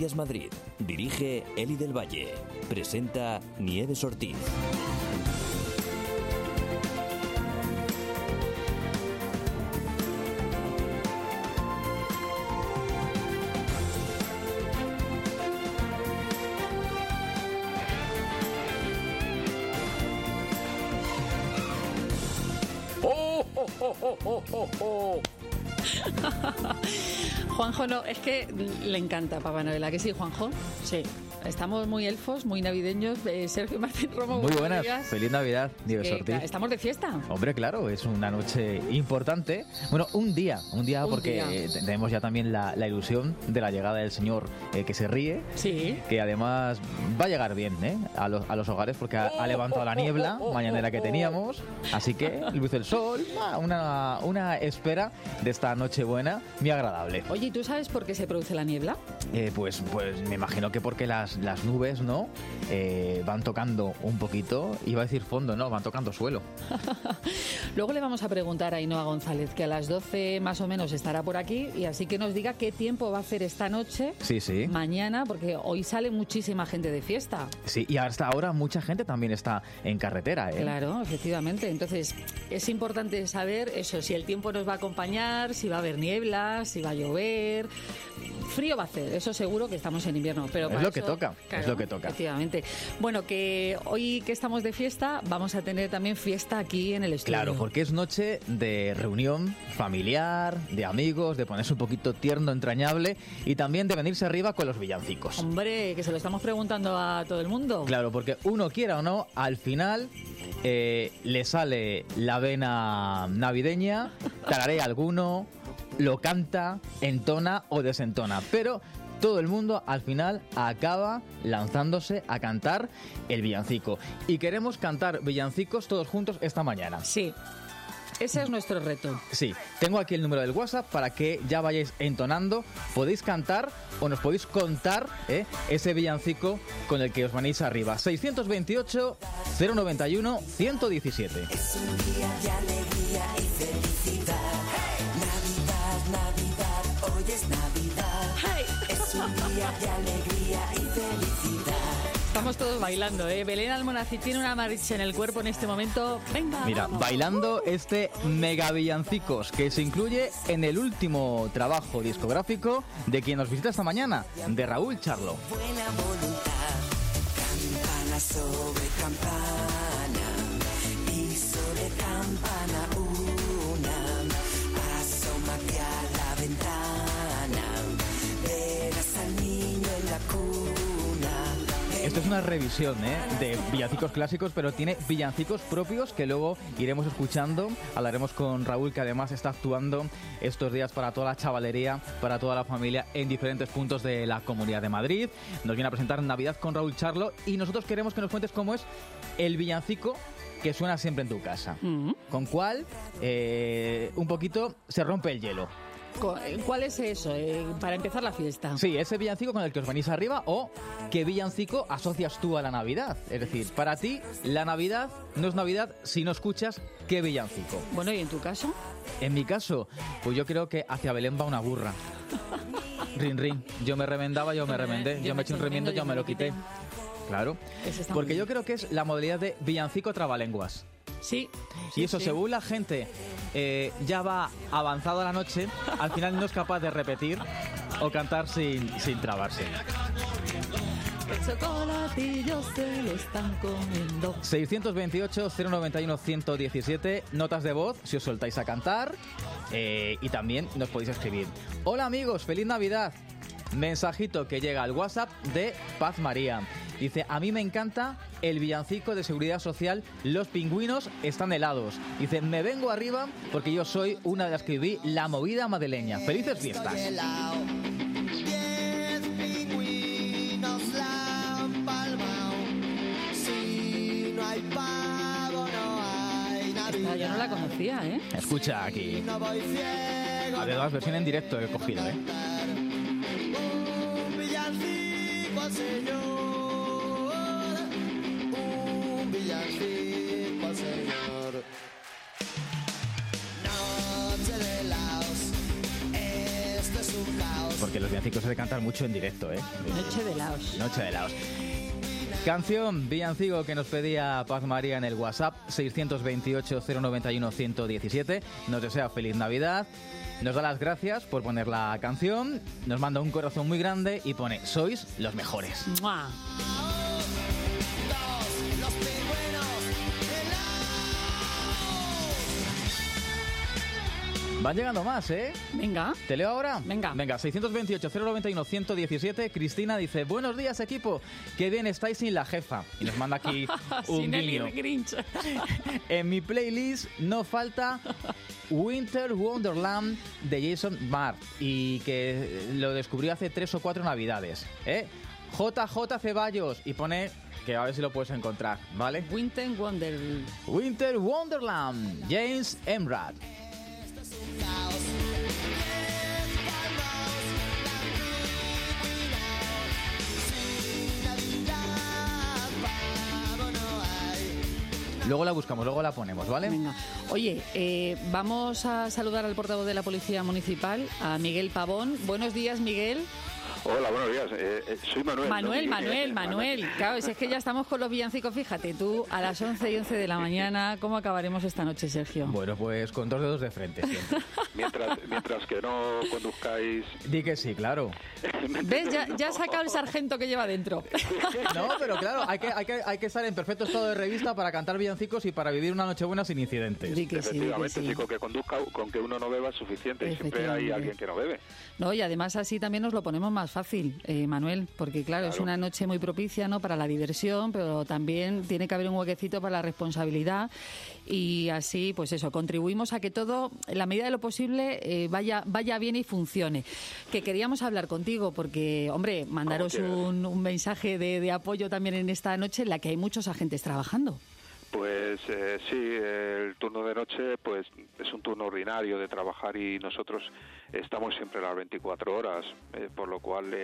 Canarias Madrid. Dirige Eli del Valle. Presenta Nieves Ortiz. Juanjo no, es que le encanta Papá Noel, ¿a que sí, Juanjo? Sí. Estamos muy elfos, muy navideños. Sergio Martín Romo. Muy buenas, días. feliz Navidad, Nieves Ortiz. Estamos de fiesta. Hombre, claro, es una noche importante. Bueno, un día porque tenemos ya también la ilusión de la llegada del Señor que se ríe. Sí. Que además va a llegar bien a los hogares porque ha levantado la niebla mañanera que teníamos. Así que luce el sol, una espera de esta Nochebuena muy agradable. Oye, ¿y tú sabes por qué se produce la niebla? Pues me imagino que porque las nubes, ¿no? Van tocando un poquito, iba a decir fondo, no, van tocando suelo. Luego le vamos a preguntar a Ainhoa González, que a las 12 más o menos estará por aquí, y así que nos diga qué tiempo va a hacer esta noche, sí. mañana, porque hoy sale muchísima gente de fiesta. Sí, y hasta ahora mucha gente también está en carretera, ¿eh? Claro, efectivamente. Entonces, es importante saber eso, si el tiempo nos va a acompañar, si va a haber niebla, si va a llover. Frío va a hacer, eso seguro, que estamos en invierno, pero es lo que toca, claro, es lo que toca. Efectivamente. Bueno, que hoy que estamos de fiesta, vamos a tener también fiesta aquí en el estudio. Claro, porque es noche de reunión familiar, de amigos, de ponerse un poquito tierno, entrañable y también de venirse arriba con los villancicos. Hombre, que se lo estamos preguntando a todo el mundo. Claro, porque uno quiera o no, al final le sale la vena navideña, tararea alguno, lo canta, entona o desentona, pero todo el mundo al final acaba lanzándose a cantar el villancico. Y queremos cantar villancicos todos juntos esta mañana. Sí. Ese es nuestro reto. Sí, tengo aquí el número del WhatsApp para que ya vayáis entonando. Podéis cantar o nos podéis contar ese villancico con el que os venís arriba. 628 091 117. Es un día de alegría y felicidad. Navidad, hoy es Navidad. Hey. Es un día de alegría y felicidad. Estamos todos bailando, ¿eh? Belén Almonacid tiene una marcha en el cuerpo en este momento. Venga, mira, vamos. Bailando este mega villancicos que se incluye en el último trabajo discográfico de quien nos visita esta mañana, de Raúl Charlo. Buena voluntad, campana sobre campana y sobre campana una. Asómate a la ventana, verás al niño en la cuna. Esto es una revisión de villancicos clásicos, pero tiene villancicos propios que luego iremos escuchando. Hablaremos con Raúl, que además está actuando estos días para toda la chavalería, para toda la familia en diferentes puntos de la Comunidad de Madrid. Nos viene a presentar Navidad con Raúl Charlo y nosotros queremos que nos cuentes cómo es el villancico que suena siempre en tu casa. Con cuál un poquito se rompe el hielo. ¿Cuál es eso? Para empezar la fiesta. Sí, ese villancico con el que os venís arriba, o qué villancico asocias tú a la Navidad. Es decir, para ti, la Navidad no es Navidad si no escuchas qué villancico. Bueno, ¿y en tu caso? En mi caso, pues yo creo que hacia Belén va una burra. Rin, rin. Yo me remendaba, yo me remendé. Yo me eché un remiendo, yo me lo quité. Claro. Porque yo creo que es la modalidad de villancico trabalenguas. Sí. Y eso, según la gente ya va avanzada la noche, al final no es capaz de repetir o cantar sin trabarse. El chocolatillo se lo están comiendo. 628 091 117, notas de voz si os soltáis a cantar, y también nos podéis escribir. Hola amigos, feliz Navidad. Mensajito que llega al WhatsApp de Paz María. Dice, a mí me encanta el villancico de Seguridad Social, Los pingüinos están helados. Dice, me vengo arriba porque yo soy una de las que viví la movida madrileña. ¡Felices fiestas! 10 pingüinos la han palmao. Si no hay pavo, no hay Navidad. Yo no la conocía, ¿eh? Escucha aquí. No voy ciego. Además, versión en directo he cogido, ¿eh? Un villancico al Señor. Un villancico al Señor. Noche de helados. Esto es un caos. que los villancicos se de cantar mucho en directo, ¿eh? Noche de Laos. Noche de Laos. Canción, villancico que nos pedía Paz María en el WhatsApp 628-091-117. Nos desea feliz Navidad. Nos da las gracias por poner la canción. Nos manda un corazón muy grande y pone: sois los mejores. ¡Mua! Van llegando más, ¿eh? Venga. ¿Te leo ahora? Venga. Venga, 628-091-117. Cristina dice: buenos días, equipo. Qué bien estáis sin la jefa. Y nos manda aquí un Sin el guiño. Grinch. En mi playlist no falta Winter Wonderland de Jason Mraz, y que lo descubrió hace 3 o 4 navidades, ¿eh? JJ Ceballos, y pone que a ver si lo puedes encontrar, ¿vale? Winter Wonder. Winter Wonderland, James Mraz. Luego la buscamos, luego la ponemos, ¿vale? Venga. Oye, vamos a saludar al portavoz de la Policía Municipal, a Miguel Pavón. Buenos días, Miguel. Hola, buenos días. Soy Manuel. Manuel. Claro, si es que ya estamos con los villancicos. Fíjate, tú a las 11:11 de la mañana, ¿cómo acabaremos esta noche, Sergio? Bueno, pues con 2 dedos de frente siempre. mientras que no conduzcáis... Di que sí, claro. ¿Ves? Ya ha sacado el sargento que lleva dentro. No, pero claro, hay que estar en perfecto estado de revista para cantar villancicos y para vivir una Nochebuena sin incidentes. Di que sí, di que Efectivamente, sí. sí, con que conduzca, con que uno no beba es suficiente. Y siempre hay alguien que no bebe. No, y además así también nos lo ponemos más fácil, Manuel, porque claro, es una noche muy propicia, ¿no?, para la diversión, pero también tiene que haber un huequecito para la responsabilidad, y así, pues eso, contribuimos a que todo, en la medida de lo posible, vaya bien y funcione. Que queríamos hablar contigo porque, hombre, mandaros un mensaje de apoyo también en esta noche en la que hay muchos agentes trabajando. Pues sí, el turno de noche pues es un turno ordinario de trabajar y nosotros estamos siempre a las 24 horas, por lo cual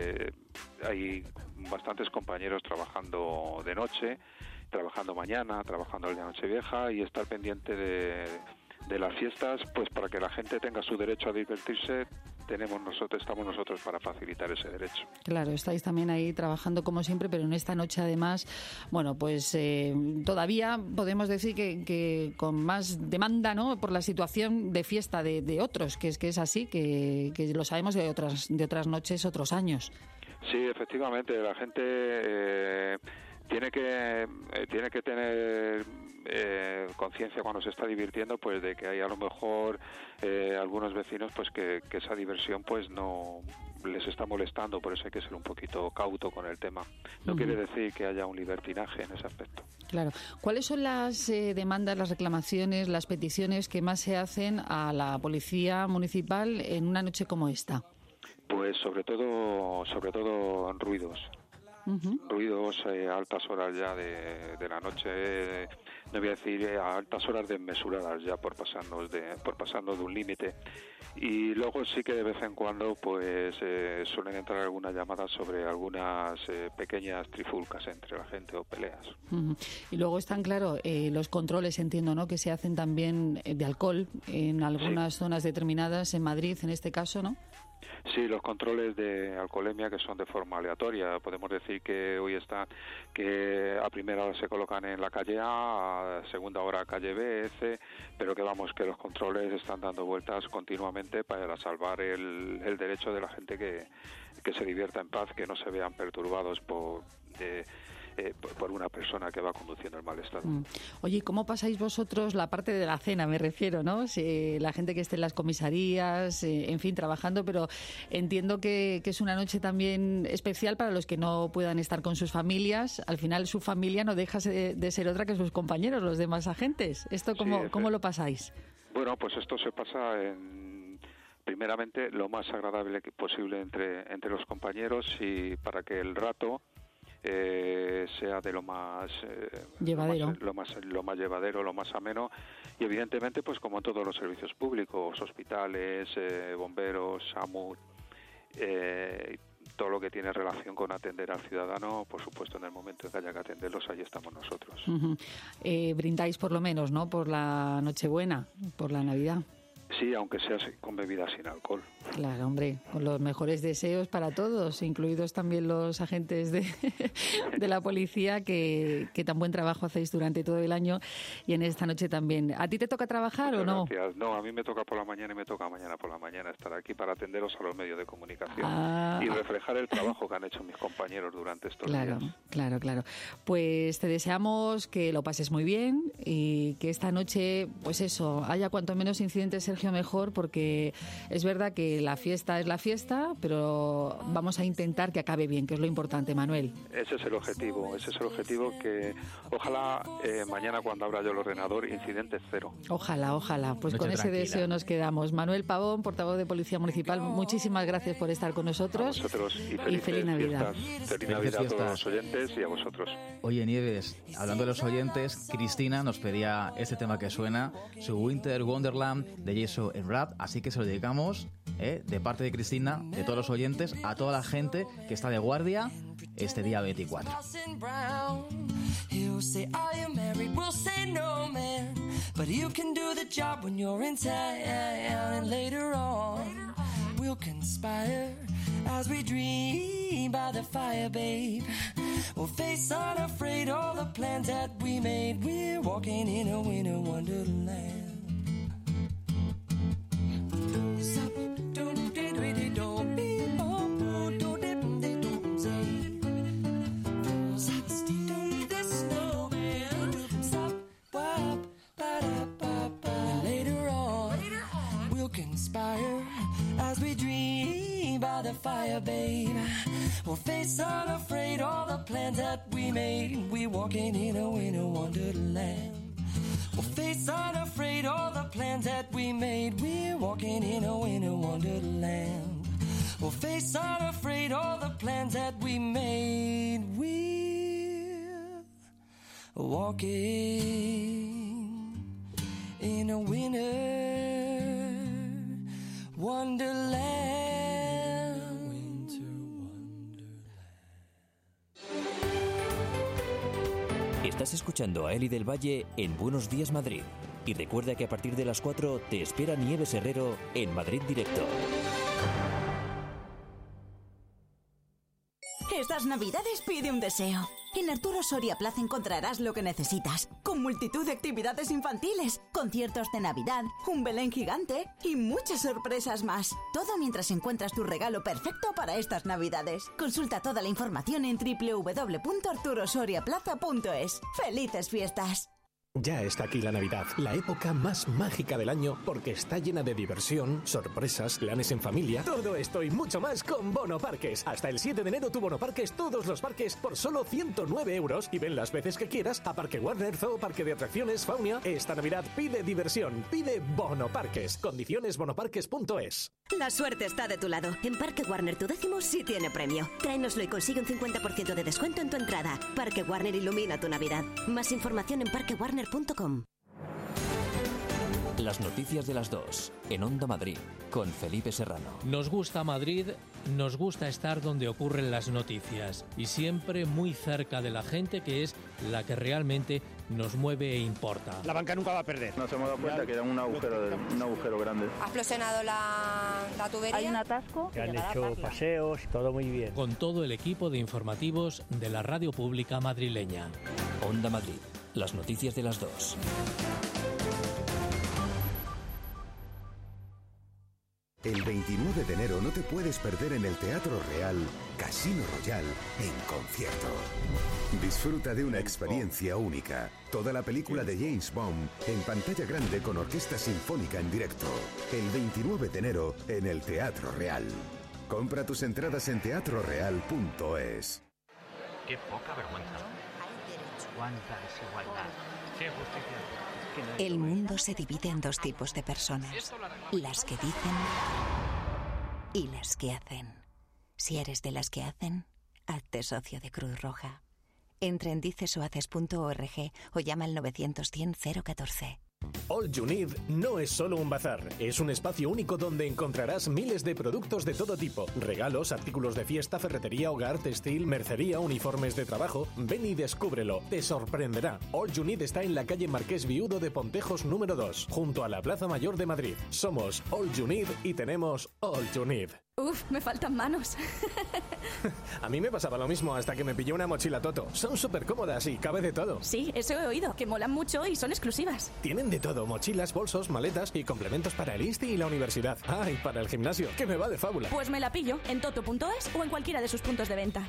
hay bastantes compañeros trabajando de noche, trabajando mañana, trabajando el día de Nochevieja, y estar pendiente de las fiestas, pues para que la gente tenga su derecho a divertirse. Estamos nosotros para facilitar ese derecho. Claro, estáis también ahí trabajando como siempre, pero en esta noche además, bueno, pues todavía podemos decir que con más demanda, ¿no?, por la situación de fiesta de otros, que es así, que lo sabemos de otras noches, otros años. Sí, efectivamente, la gente tiene que tener conciencia cuando se está divirtiendo, pues de que hay a lo mejor algunos vecinos pues que esa diversión pues no les está molestando, por eso hay que ser un poquito cauto con el tema. No quiere decir que haya un libertinaje en ese aspecto. Claro. ¿Cuáles son las demandas, las reclamaciones, las peticiones que más se hacen a la Policía Municipal en una noche como esta? Pues sobre todo ruidos. Ruidos a altas horas ya de la noche, no voy a decir a altas horas desmesuradas ya por pasarnos de un límite. Y luego sí que de vez en cuando pues suelen entrar algunas llamadas sobre algunas pequeñas trifulcas entre la gente o peleas. Y luego están, claro, los controles, entiendo, ¿no?, que se hacen también de alcohol en algunas zonas determinadas, en Madrid en este caso, ¿no? Sí, los controles de alcoholemia, que son de forma aleatoria. Podemos decir que hoy están, que a primera hora se colocan en la calle A, a segunda hora calle B, C, pero que que los controles están dando vueltas continuamente para salvar el derecho de la gente que se divierta en paz, que no se vean perturbados por una persona que va conduciendo en mal estado. Oye, ¿cómo pasáis vosotros la parte de la cena, me refiero, ¿no? Si la gente que esté en las comisarías, en fin, trabajando, pero entiendo que es una noche también especial para los que no puedan estar con sus familias. Al final su familia no deja de ser otra que sus compañeros, los demás agentes. ¿Esto cómo lo pasáis? Bueno, pues esto se pasa primeramente lo más agradable posible entre los compañeros, y para que el rato sea de lo más llevadero, lo más llevadero, lo más ameno, y evidentemente pues como en todos los servicios públicos, hospitales, bomberos, SAMU, todo lo que tiene relación con atender al ciudadano, por supuesto en el momento en que haya que atenderlos, ahí estamos nosotros. Brindáis por lo menos, ¿no?, por la Nochebuena, por la Navidad. Sí, aunque sea con bebidas sin alcohol. Claro, hombre, con los mejores deseos para todos, incluidos también los agentes de la policía que tan buen trabajo hacéis durante todo el año y en esta noche también. ¿A ti te toca trabajar Muchas o no? Gracias. No, a mí me toca por la mañana y me toca mañana por la mañana estar aquí para atenderos a los medios de comunicación y reflejar el trabajo que han hecho mis compañeros durante estos días. Claro. Pues te deseamos que lo pases muy bien y que esta noche, pues eso, haya cuanto menos incidentes, Sergio, mejor, porque es verdad que la fiesta es la fiesta, pero vamos a intentar que acabe bien, que es lo importante, Manuel. Ese es el objetivo, que ojalá mañana cuando abra yo el ordenador, incidentes cero. Ojalá, pues con ese deseo nos quedamos. Manuel Pavón, portavoz de Policía Municipal, muchísimas gracias por estar con nosotros. A vosotros y feliz Navidad. Feliz Navidad a todos los oyentes y a vosotros. Oye, Nieves, hablando de los oyentes, Cristina nos pedía este tema que suena, su Winter Wonderland de Yeso en Rap, así que se lo dedicamos, de parte de Cristina, de todos los oyentes, a toda la gente que está de guardia este día 24. He'll say, are you married? We'll say no, man. But you can do the job when you're in town. And later on, we'll conspire as we dream by the fire, babe. We'll face unafraid all the plans that we made. We're walking in a winter wonderland. As we dream by the fire, babe, we'll face unafraid all the plans that we made. We're walking in a winter wonderland. We'll face unafraid all the plans that we made. We're walking in a winter wonderland. We'll face unafraid all the plans that we made. We're walking in a winter Wonderland. Winter Wonderland. Estás escuchando a Eli del Valle en Buenos Días Madrid. Y recuerda que a partir de las 4 te espera Nieves Herrero en Madrid Directo. Estas Navidades pide un deseo. En Arturo Soria Plaza encontrarás lo que necesitas, con multitud de actividades infantiles, conciertos de Navidad, un Belén gigante y muchas sorpresas más. Todo mientras encuentras tu regalo perfecto para estas Navidades. Consulta toda la información en www.arturosoriaplaza.es. ¡Felices fiestas! Ya está aquí la Navidad, la época más mágica del año porque está llena de diversión, sorpresas, planes en familia. Todo esto y mucho más con Bono Parques. Hasta el 7 de enero tu Bono Parques, todos los parques por solo 109 euros y ven las veces que quieras a Parque Warner, Zoo, Parque de Atracciones, Faunia. Esta Navidad pide diversión, pide Bono Parques. Condiciones bonoparques.es. La suerte está de tu lado. En Parque Warner tu décimo sí tiene premio. Tráenoslo y consigue un 50% de descuento en tu entrada. Parque Warner ilumina tu Navidad. Más información en parquewarner.com. Las noticias de las 2 en Onda Madrid con Felipe Serrano. Nos gusta Madrid, nos gusta estar donde ocurren las noticias y siempre muy cerca de la gente, que es la que realmente nos mueve e importa. La banca nunca va a perder. Nos hemos dado cuenta que era un agujero grande. Ha explosionado la tubería. Hay un atasco. Se han hecho paseos, todo muy bien. Con todo el equipo de informativos de la radio pública madrileña. Onda Madrid. Las noticias de las 2. El 29 de enero no te puedes perder en el Teatro Real Casino Royal en concierto. Disfruta de una experiencia única. Toda la película de James Bond en pantalla grande con orquesta sinfónica en directo. El 29 de enero en el Teatro Real. Compra tus entradas en teatroreal.es. Qué poca vergüenza. Cuánta desigualdad. Qué justicia. El mundo se divide en dos tipos de personas: las que dicen y las que hacen. Si eres de las que hacen, hazte socio de Cruz Roja. Entra en dicesohaces.org o llama al 900 100 014. All You Need no es solo un bazar, es un espacio único donde encontrarás miles de productos de todo tipo. Regalos, artículos de fiesta, ferretería, hogar, textil, mercería, uniformes de trabajo. Ven y descúbrelo, te sorprenderá. All You Need está en la calle Marqués Viudo de Pontejos número 2, junto a la Plaza Mayor de Madrid. Somos All You Need y tenemos All You Need. Uf, me faltan manos. A mí me pasaba lo mismo hasta que me pillé una mochila Toto. Son súper cómodas y cabe de todo. Sí, eso he oído, que molan mucho y son exclusivas. Tienen de todo, mochilas, bolsos, maletas y complementos para el insti y la universidad. Ah, y para el gimnasio, que me va de fábula. Pues me la pillo en toto.es o en cualquiera de sus puntos de venta.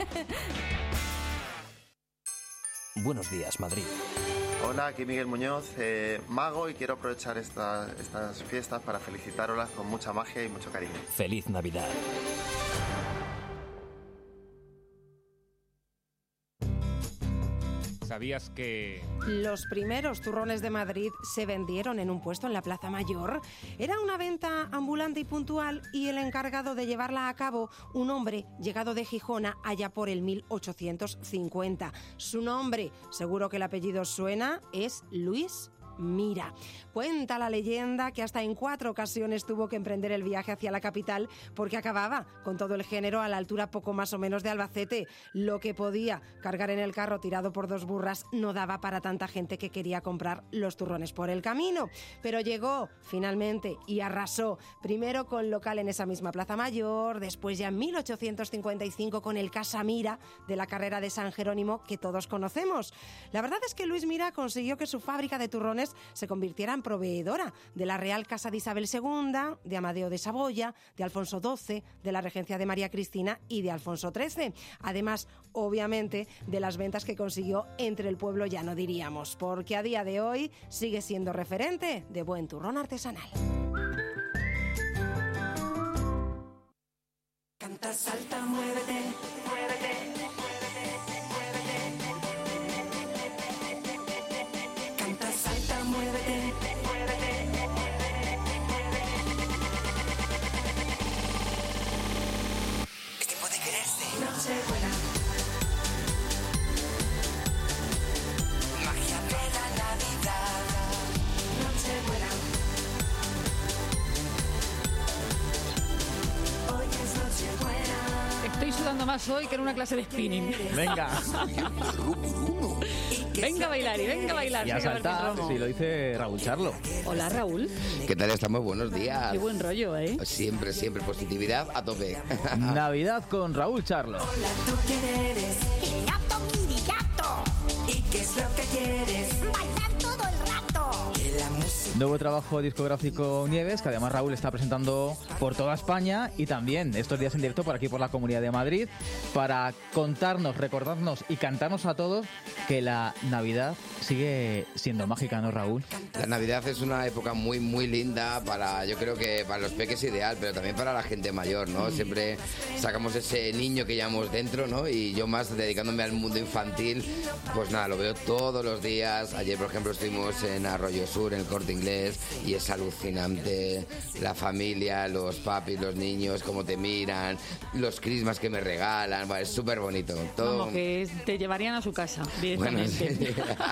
Buenos días, Madrid. Hola, aquí Miguel Muñoz, mago, y quiero aprovechar estas fiestas para felicitaros con mucha magia y mucho cariño. Feliz Navidad. ¿Sabías que...? Los primeros turrones de Madrid se vendieron en un puesto en la Plaza Mayor. Era una venta ambulante y puntual y el encargado de llevarla a cabo, un hombre llegado de Gijona allá por el 1850. Su nombre, seguro que el apellido suena, es Luis Mira. Cuenta la leyenda que hasta en 4 ocasiones tuvo que emprender el viaje hacia la capital porque acababa con todo el género a la altura poco más o menos de Albacete. Lo que podía cargar en el carro tirado por 2 burras no daba para tanta gente que quería comprar los turrones por el camino. Pero llegó finalmente y arrasó, primero con local en esa misma Plaza Mayor, después ya en 1855 con el Casa Mira de la carrera de San Jerónimo que todos conocemos. La verdad es que Luis Mira consiguió que su fábrica de turrones se convirtiera en proveedora de la Real Casa de Isabel II, de Amadeo de Saboya, de Alfonso XII, de la regencia de María Cristina y de Alfonso XIII. Además, obviamente, de las ventas que consiguió entre el pueblo llano, diríamos, porque a día de hoy sigue siendo referente de buen turrón artesanal. Canta, salta, muévete, muévete. Muévete, muévete, es tiempo de quererse. Nochebuena, magia de la Navidad. Nochebuena, hoy es Nochebuena. Estoy sudando más hoy que en una clase de spinning. Venga. Venga a bailar y venga a bailar. Y a saltar, sí, lo dice Raúl Charlo. Hola, Raúl. ¿Qué tal estamos? Buenos días. Qué buen rollo, ¿eh? Siempre, siempre positividad a tope. Navidad con Raúl Charlo. Hola, ¿tú quién eres? El gato Kirigato. ¿Y qué es lo que quieres? Bailar todo el rato. Que la música... Nuevo trabajo discográfico Nieves, que además Raúl está presentando por toda España y también estos días en directo por aquí por la Comunidad de Madrid para contarnos, recordarnos y cantarnos a todos que la Navidad sigue siendo mágica, ¿no, Raúl? La Navidad es una época muy, muy linda para, yo creo que para los peques ideal, pero también para la gente mayor, ¿no? Siempre sacamos ese niño que llevamos dentro, ¿no? Y yo más dedicándome al mundo infantil, pues nada, lo veo todos los días. Ayer, por ejemplo, estuvimos en Arroyo Sur, en el Corte Inglés, y es alucinante la familia, los papis, los niños, cómo te miran, los crismas que me regalan, bueno, es súper bonito. Todo... Vamos, que te llevarían a su casa directamente. Bueno, sí.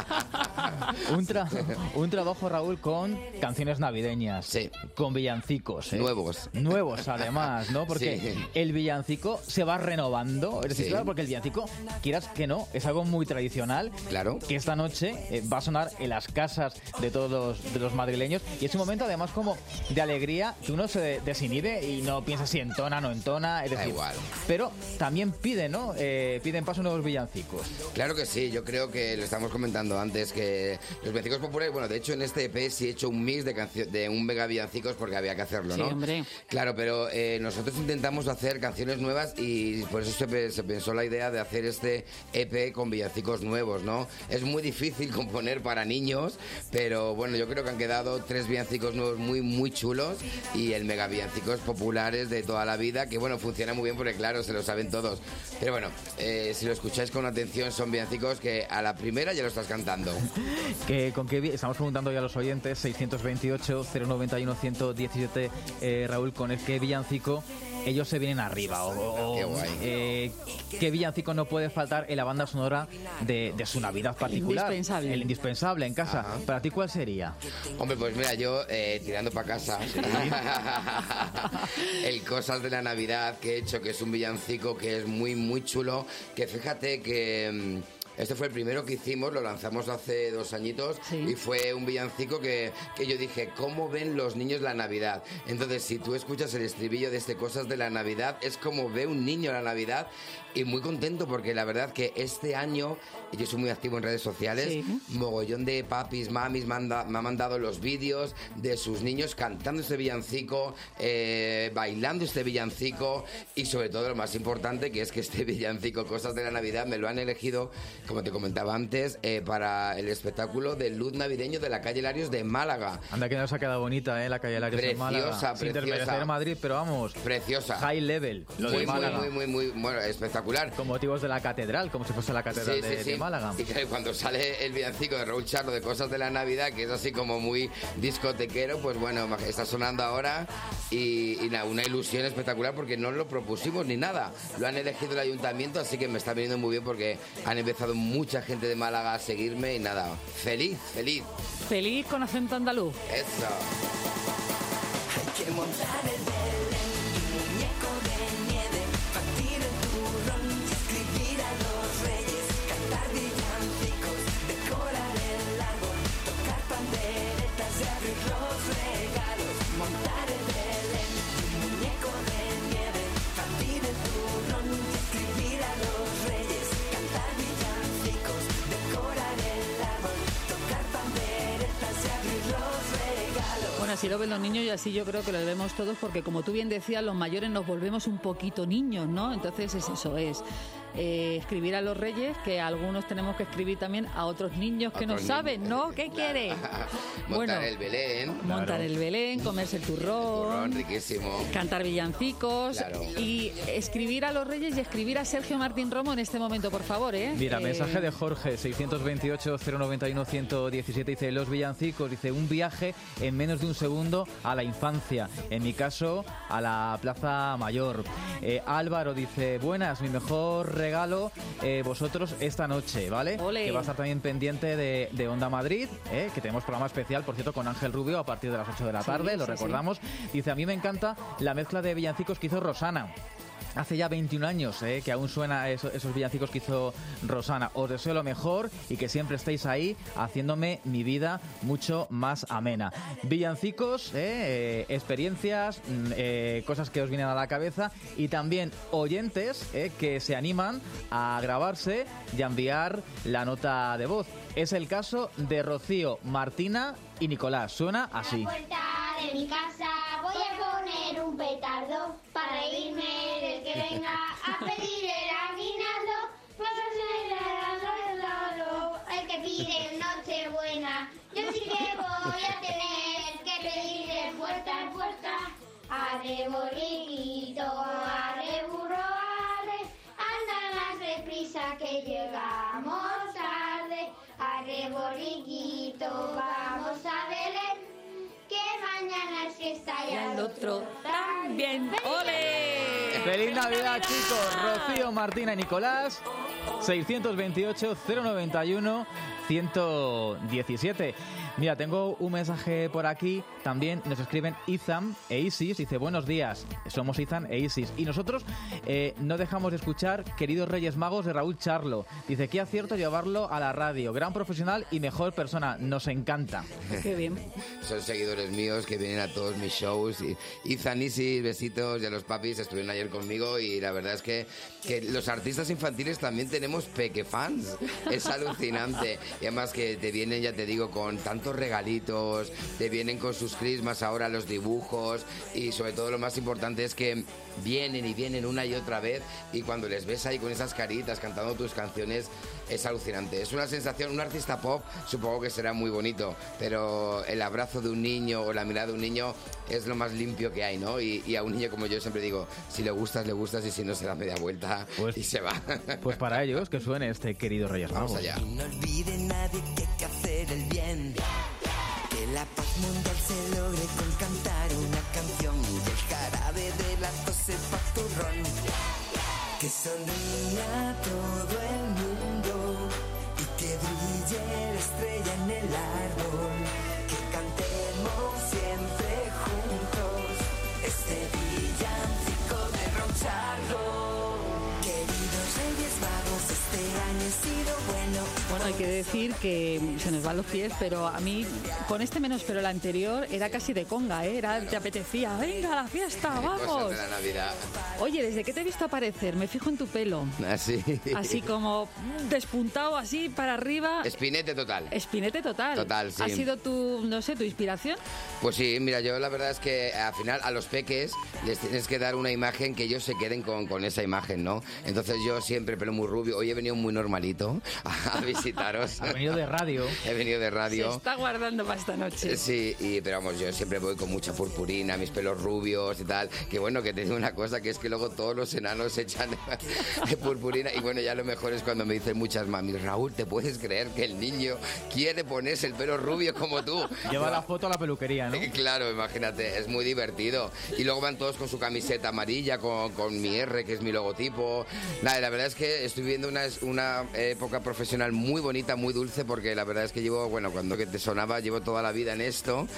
un trabajo, Raúl, con canciones navideñas, sí, con villancicos, ¿eh? Nuevos además, ¿no? Porque sí, el villancico se va renovando, es decir, sí, claro, porque el villancico, quieras que no, es algo muy tradicional, claro, que esta noche va a sonar en las casas de todos los madrileños, y es un momento además como de alegría que uno se desinhibe y no piensa si entona o no entona, es decir, igual, pero también pide, ¿no? Piden paso nuevos villancicos. Claro que sí, yo creo que lo estamos comentando antes, que los villancicos populares, bueno, de hecho en este EP sí he hecho un mix de un mega villancicos porque había que hacerlo, ¿no? Sí, hombre. Claro, pero nosotros intentamos hacer canciones nuevas y por eso se pensó la idea de hacer este EP con villancicos nuevos, ¿no? Es muy difícil componer para niños, pero bueno, yo creo que han quedado 3 villancicos nuevos muy, muy chulos y el mega villancicos populares de toda la vida, que bueno, funciona muy bien porque claro, se lo saben todos. Pero bueno, si lo escucháis con atención, son villancicos que a la primera ya lo estás cantando. ¿Con qué estamos preguntando ya a los oyentes? 628 091 117, Raúl, ¿con el qué villancico ellos se vienen arriba. Qué guay. ¿Qué villancico no puede faltar en la banda sonora de su Navidad particular? El indispensable en casa. Ajá. ¿Para ti cuál sería? Hombre, pues mira, yo tirando para casa, el Cosas de la Navidad que he hecho, que es un villancico que es muy, muy chulo, que fíjate que... Este fue el primero que hicimos, lo lanzamos hace 2 añitos y fue un villancico que yo dije, ¿cómo ven los niños la Navidad? Entonces, si tú escuchas el estribillo de este Cosas de la Navidad, es como ve un niño la Navidad y muy contento porque la verdad que este año, yo soy muy activo en redes sociales, mogollón de papis, mamis me han mandado los vídeos de sus niños cantando este villancico, bailando este villancico y sobre todo lo más importante que es que este villancico Cosas de la Navidad me lo han elegido, como te comentaba antes, para el espectáculo de luz navideño de la calle Larios de Málaga. Anda que nos ha quedado bonita, la calle Larios de Málaga. Preciosa. Sin desmerecer Madrid, pero vamos. Preciosa. High level. Lo de Málaga. Muy, bueno, espectacular. Con motivos de la catedral, como si fuese la catedral de Málaga. Y claro, cuando sale el villancico de Raúl Charlo de Cosas de la Navidad, que es así como muy discotequero, pues bueno, está sonando ahora y nada, una ilusión espectacular porque no lo propusimos ni nada. Lo han elegido el ayuntamiento, así que me está viniendo muy bien porque han empezado mucha gente de Málaga a seguirme y nada, feliz. Feliz con acento andaluz. Eso. Hay que montar el Belén, tu muñeco de nieve, partir el turrón y escribir a los reyes, cantar villancicos, decorar el árbol, tocar panderetas y abrir los regalos, montar el Belén, tu muñeco de nieve, partir el turrón y escribir a los reyes, cantar villancicos, decorar el árbol, tocar panderetas y abrir los regalos. Bueno, así lo ven los niños y así yo creo que lo vemos todos porque como tú bien decías, los mayores nos volvemos un poquito niños, ¿no? Entonces es eso, escribir a los reyes, que algunos tenemos que escribir también a otros niños que no saben, ¿no? ¿Qué quieren? Montar el Belén. Montar el Belén, comerse el turrón. Riquísimo. Cantar villancicos. Claro. Y escribir a los reyes y escribir a Sergio Martín Romo en este momento, por favor, Mira, mensaje de Jorge, 628-091-117, dice, los villancicos, dice, un viaje en menos de un segundo a la infancia, en mi caso, a la Plaza Mayor. Álvaro dice, buenas, mi mejor regalo vosotros esta noche, ¿vale? Ole. Que va a estar también pendiente de Onda Madrid, que tenemos programa especial, por cierto, con Ángel Rubio a partir de las 8 de la tarde, lo recordamos. Dice, a mí me encanta la mezcla de villancicos que hizo Rosana. Hace ya 21 años que aún suena esos villancicos que hizo Rosana. Os deseo lo mejor y que siempre estéis ahí haciéndome mi vida mucho más amena. Villancicos, experiencias, cosas que os vienen a la cabeza y también oyentes que se animan a grabarse y a enviar la nota de voz. Es el caso de Rocío, Martina y Nicolás. Suena así. A la puerta de mi casa voy a poner un petardo para reírme del que venga a pedir el aguinaldo. El que pide Nochebuena, yo sí que voy a tener que pedir de puerta en puerta. Arre borriquito, arre burro, arre, anda más deprisa que llegamos tarde. Arre borriquito, vamos a Belén, que mañana es fiesta y al otro también. ¡Ole! ¡Feliz Navidad, chicos! Rocío, Martina y Nicolás, 628-091-117. Mira, tengo un mensaje por aquí. También nos escriben Izam e Isis. Dice, buenos días, somos Izam e Isis. Y nosotros no dejamos de escuchar Queridos Reyes Magos de Raúl Charlo. Dice, qué acierto llevarlo a la radio. Gran profesional y mejor persona. Nos encanta. Qué bien. Son seguidores míos que vienen a todos mis shows. Izam, Isis, besitos. Y a los papis estuvieron ayer conmigo. Y la verdad es que los artistas infantiles también tenemos pequefans. Es alucinante. Y además que te vienen, ya te digo, con tantos regalitos, te vienen con sus crismas ahora los dibujos y sobre todo lo más importante es que vienen una y otra vez y cuando les ves ahí con esas caritas cantando tus canciones es alucinante. Es una sensación, un artista pop supongo que será muy bonito, pero el abrazo de un niño o la mirada de un niño es lo más limpio que hay, ¿no? Y a un niño, como yo siempre digo, si le gustas y si no se da media vuelta y se va. Pues para ellos que suene este Querido Reyes Magos. Vamos allá. Y no olvide nadie que hay que hacer el bien. Que la paz mundial se logre con cantar una canción y el jarabe de la tos sepa ron. Que sonría todo el mundo y que brille la estrella en el árbol. Que cantemos siempre juntos este villancico de Ron Charlo. Queridos Reyes Magos, este año ha sido bueno. Bueno, hay que decir que se nos van los pies, pero a mí, con este menos, pero el anterior era casi de conga, ¿eh? Te apetecía, venga, a la fiesta, vamos. Cosas de la Navidad. Oye, desde que te he visto aparecer, me fijo en tu pelo. Así. Así como despuntado, así para arriba. Espinete total. Espinete total. Total, sí. ¿Ha sido tu, no sé, tu inspiración? Pues sí, mira, yo la verdad es que al final a los peques les tienes que dar una imagen que ellos se queden con esa imagen, ¿no? Entonces yo siempre pelo muy rubio. Hoy he venido muy normalito a visitaros. Ha venido de radio. He venido de radio. Se está guardando para esta noche. Sí, pero vamos, yo siempre voy con mucha purpurina, mis pelos rubios y tal. Que bueno, que te digo una cosa, que es que luego todos los enanos se echan de purpurina. Y bueno, ya lo mejor es cuando me dicen muchas mamis, Raúl, ¿te puedes creer que el niño quiere ponerse el pelo rubio como tú? Lleva la foto a la peluquería, ¿no? Claro, imagínate, es muy divertido. Y luego van todos con su camiseta amarilla, con mi R, que es mi logotipo. Nada, la verdad es que estoy viviendo una época profesional muy bonita, muy dulce, porque la verdad es que llevo, bueno, cuando que te sonaba, llevo toda la vida en esto.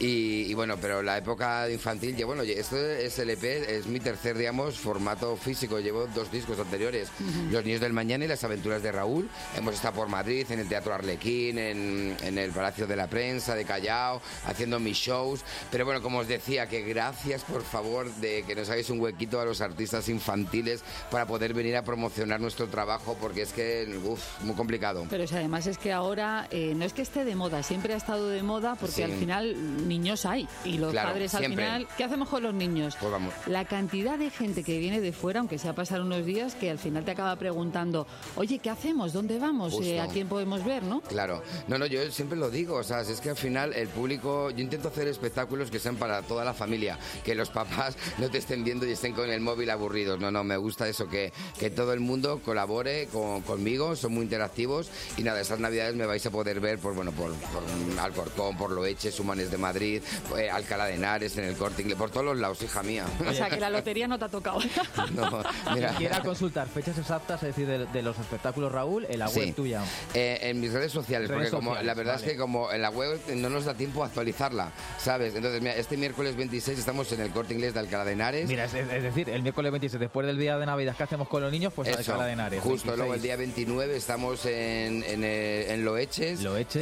Y bueno, pero la época infantil, bueno, esto es el EP, es mi tercer, digamos, formato físico. Llevo 2 discos anteriores, Los Niños del Mañana y Las Aventuras de Raúl. Hemos estado por Madrid, en el Teatro Arlequín, en el Palacio de la Prensa de Callao, haciendo mis shows. Pero bueno, como os decía, que gracias, por favor, de que nos hagáis un huequito a los artistas infantiles para poder venir a promocionar nuestro trabajo, porque es que, muy complicado. Pero si además es que ahora no es que esté de moda, siempre ha estado de moda, porque Sí. al final niños hay y los Claro, padres al siempre. final, ¿qué hacemos con los niños? Pues vamos. La cantidad de gente que viene de fuera, aunque sea pasar unos días, que al final te acaba preguntando, oye, ¿qué hacemos? ¿Dónde vamos? Justo. ¿A quién podemos ver? ¿No? Claro. No, yo siempre lo digo, o sea, es que al final el público, yo intento hacer espectáculos que sean para toda la familia, que los papás no te estén viendo y estén con el móvil aburridos. No, me gusta eso, que todo el mundo colabore conmigo, son muy interactivos y nada, estas Navidades me vais a poder ver por Alcorcón, por Loeches, Humanes de Madrid, Alcalá de Henares, en el Corte Inglés, por todos los lados, hija mía. O sea, que la lotería no te ha tocado. No, mira. Quien quiera consultar fechas exactas, es decir, de los espectáculos, Raúl, en la web Sí. tuya. En mis redes sociales, porque la verdad es que como en la web no nos da tiempo a actualizarla, ¿sabes? Entonces, mira, este miércoles 26 estamos en el Corte Inglés de Alcalá de Henares. Mira, es decir, el miércoles 26, después del día de Navidad, ¿qué hacemos con los niños? Pues a Alcalá de Henares. Justo, 26. luego el día 29 estamos en Loeches.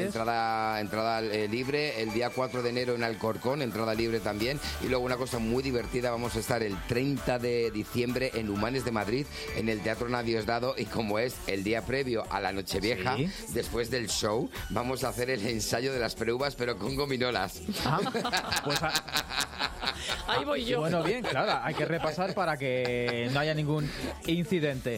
Entrada libre. El día 4 de enero en Alcorcón, entrada libre también. Y luego una cosa muy divertida, vamos a estar el 30 de diciembre en Humanes de Madrid, en el Teatro Nadiosdado. Y como es el día previo a la Nochevieja, Sí. después del show, vamos a hacer el ensayo de las preuvas, pero con gominolas. Ahí voy yo. Bueno, bien, claro, hay que repasar para que no haya ningún incidente.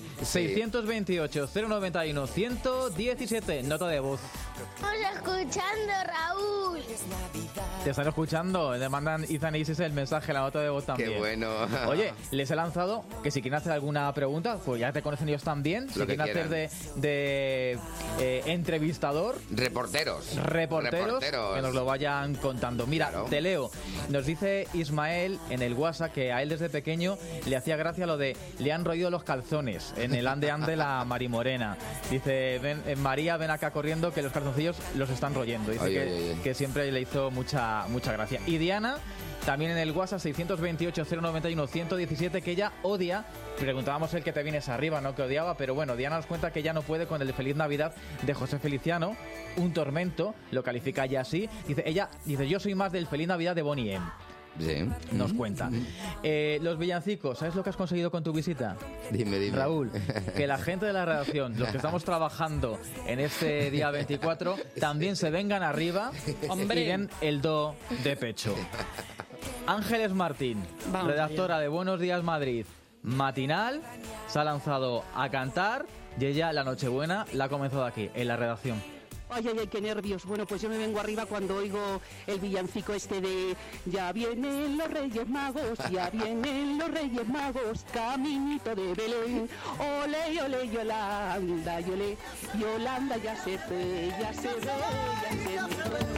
628-091-117, nota de voz. Estamos escuchando, Raúl. Te están escuchando, le mandan Izan y Isis el mensaje, la nota de voz también. Qué bueno. Oye, les he lanzado que si quieren hacer alguna pregunta, pues ya te conocen ellos también. Si Lo que quieren hacer de entrevistador. Reporteros. Que nos lo vayan contando. Mira, Claro. te leo. Nos dice Ismael en el WhatsApp que a él desde pequeño le hacía gracia lo de le han roído los calzones en el ande ande la Marimorena. Dice, María, ven acá corriendo que los calzoncillos los están royendo. Dice que siempre le hizo mucha gracia. Y Diana, también en el WhatsApp 628-091-117, que ella odia. Preguntábamos el que te vienes arriba, ¿no? Que odiaba, pero bueno, Diana nos cuenta que ella no puede con el de Feliz Navidad de José Feliciano, un tormento, lo califica ella así. Dice, yo soy más del Feliz Navidad de Bonnie M. Sí. Nos cuenta. Los villancicos, ¿sabes lo que has conseguido con tu visita? Dime. Raúl, que la gente de la redacción, los que estamos trabajando en este día 24, también se vengan arriba y den el do de pecho. Ángeles Martín, redactora de Buenos Días Madrid, matinal, se ha lanzado a cantar y ella la Nochebuena la ha comenzado aquí, en la redacción. Ay, qué nervios. Bueno, pues yo me vengo arriba cuando oigo el villancico este de ya vienen los Reyes Magos, ya vienen los Reyes Magos, caminito de Belén. Ole, ole, Yolanda, ole, Yolanda ya se ve, ya se ve, ya se ve.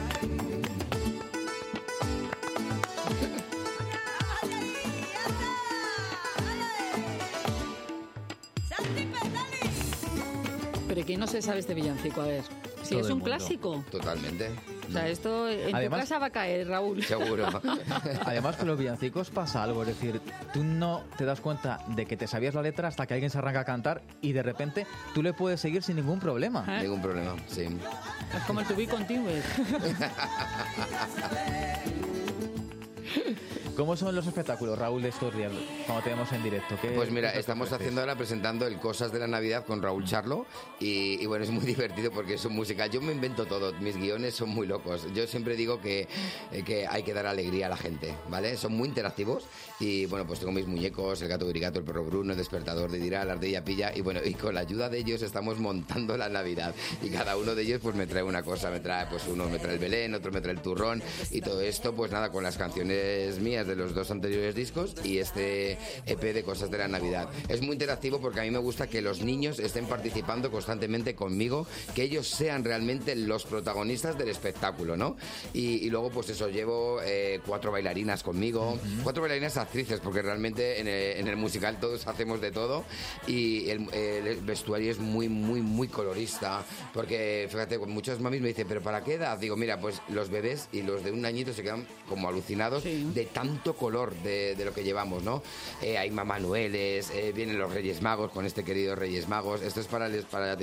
¿quién no se sabe este villancico? A ver, si Todo es el un mundo. clásico. Totalmente. O sea, esto en Además- tu casa va a caer, Raúl. Seguro. Además, con los villancicos pasa algo, es decir, tú no te das cuenta de que te sabías la letra hasta que alguien se arranca a cantar y de repente tú le puedes seguir sin ningún problema. Ningún problema, sí. Es como el to be continued. ¿Cómo son los espectáculos, Raúl, de estos días, cuando te vemos en directo? Pues mira, estamos haciendo ahora presentando el Cosas de la Navidad con Raúl Charlo y bueno, es muy divertido porque es un musical. Yo me invento todo, mis guiones son muy locos. Yo siempre digo que hay que dar alegría a la gente, ¿vale? Son muy interactivos y bueno, pues tengo mis muñecos, el gato Grigato, el perro Bruno, el despertador de Dirá, la ardilla Pilla y bueno, y con la ayuda de ellos estamos montando la Navidad y cada uno de ellos pues me trae una cosa, uno me trae el Belén, otro me trae el turrón y todo esto pues nada, con las canciones mías de los 2 anteriores discos y este EP de Cosas de la Navidad. Es muy interactivo porque a mí me gusta que los niños estén participando constantemente conmigo, que ellos sean realmente los protagonistas del espectáculo, ¿no? Y luego pues eso, llevo 4 bailarinas conmigo, 4 bailarinas actrices, porque realmente en el musical todos hacemos de todo y el vestuario es muy, muy, muy colorista, porque fíjate, muchas mamis me dicen, ¿pero para qué edad? Digo, mira, pues los bebés y los de un añito se quedan como alucinados de tanto color de lo que llevamos, ¿no? Hay Mamá Noeles, vienen los Reyes Magos con este querido Reyes Magos. Esto es para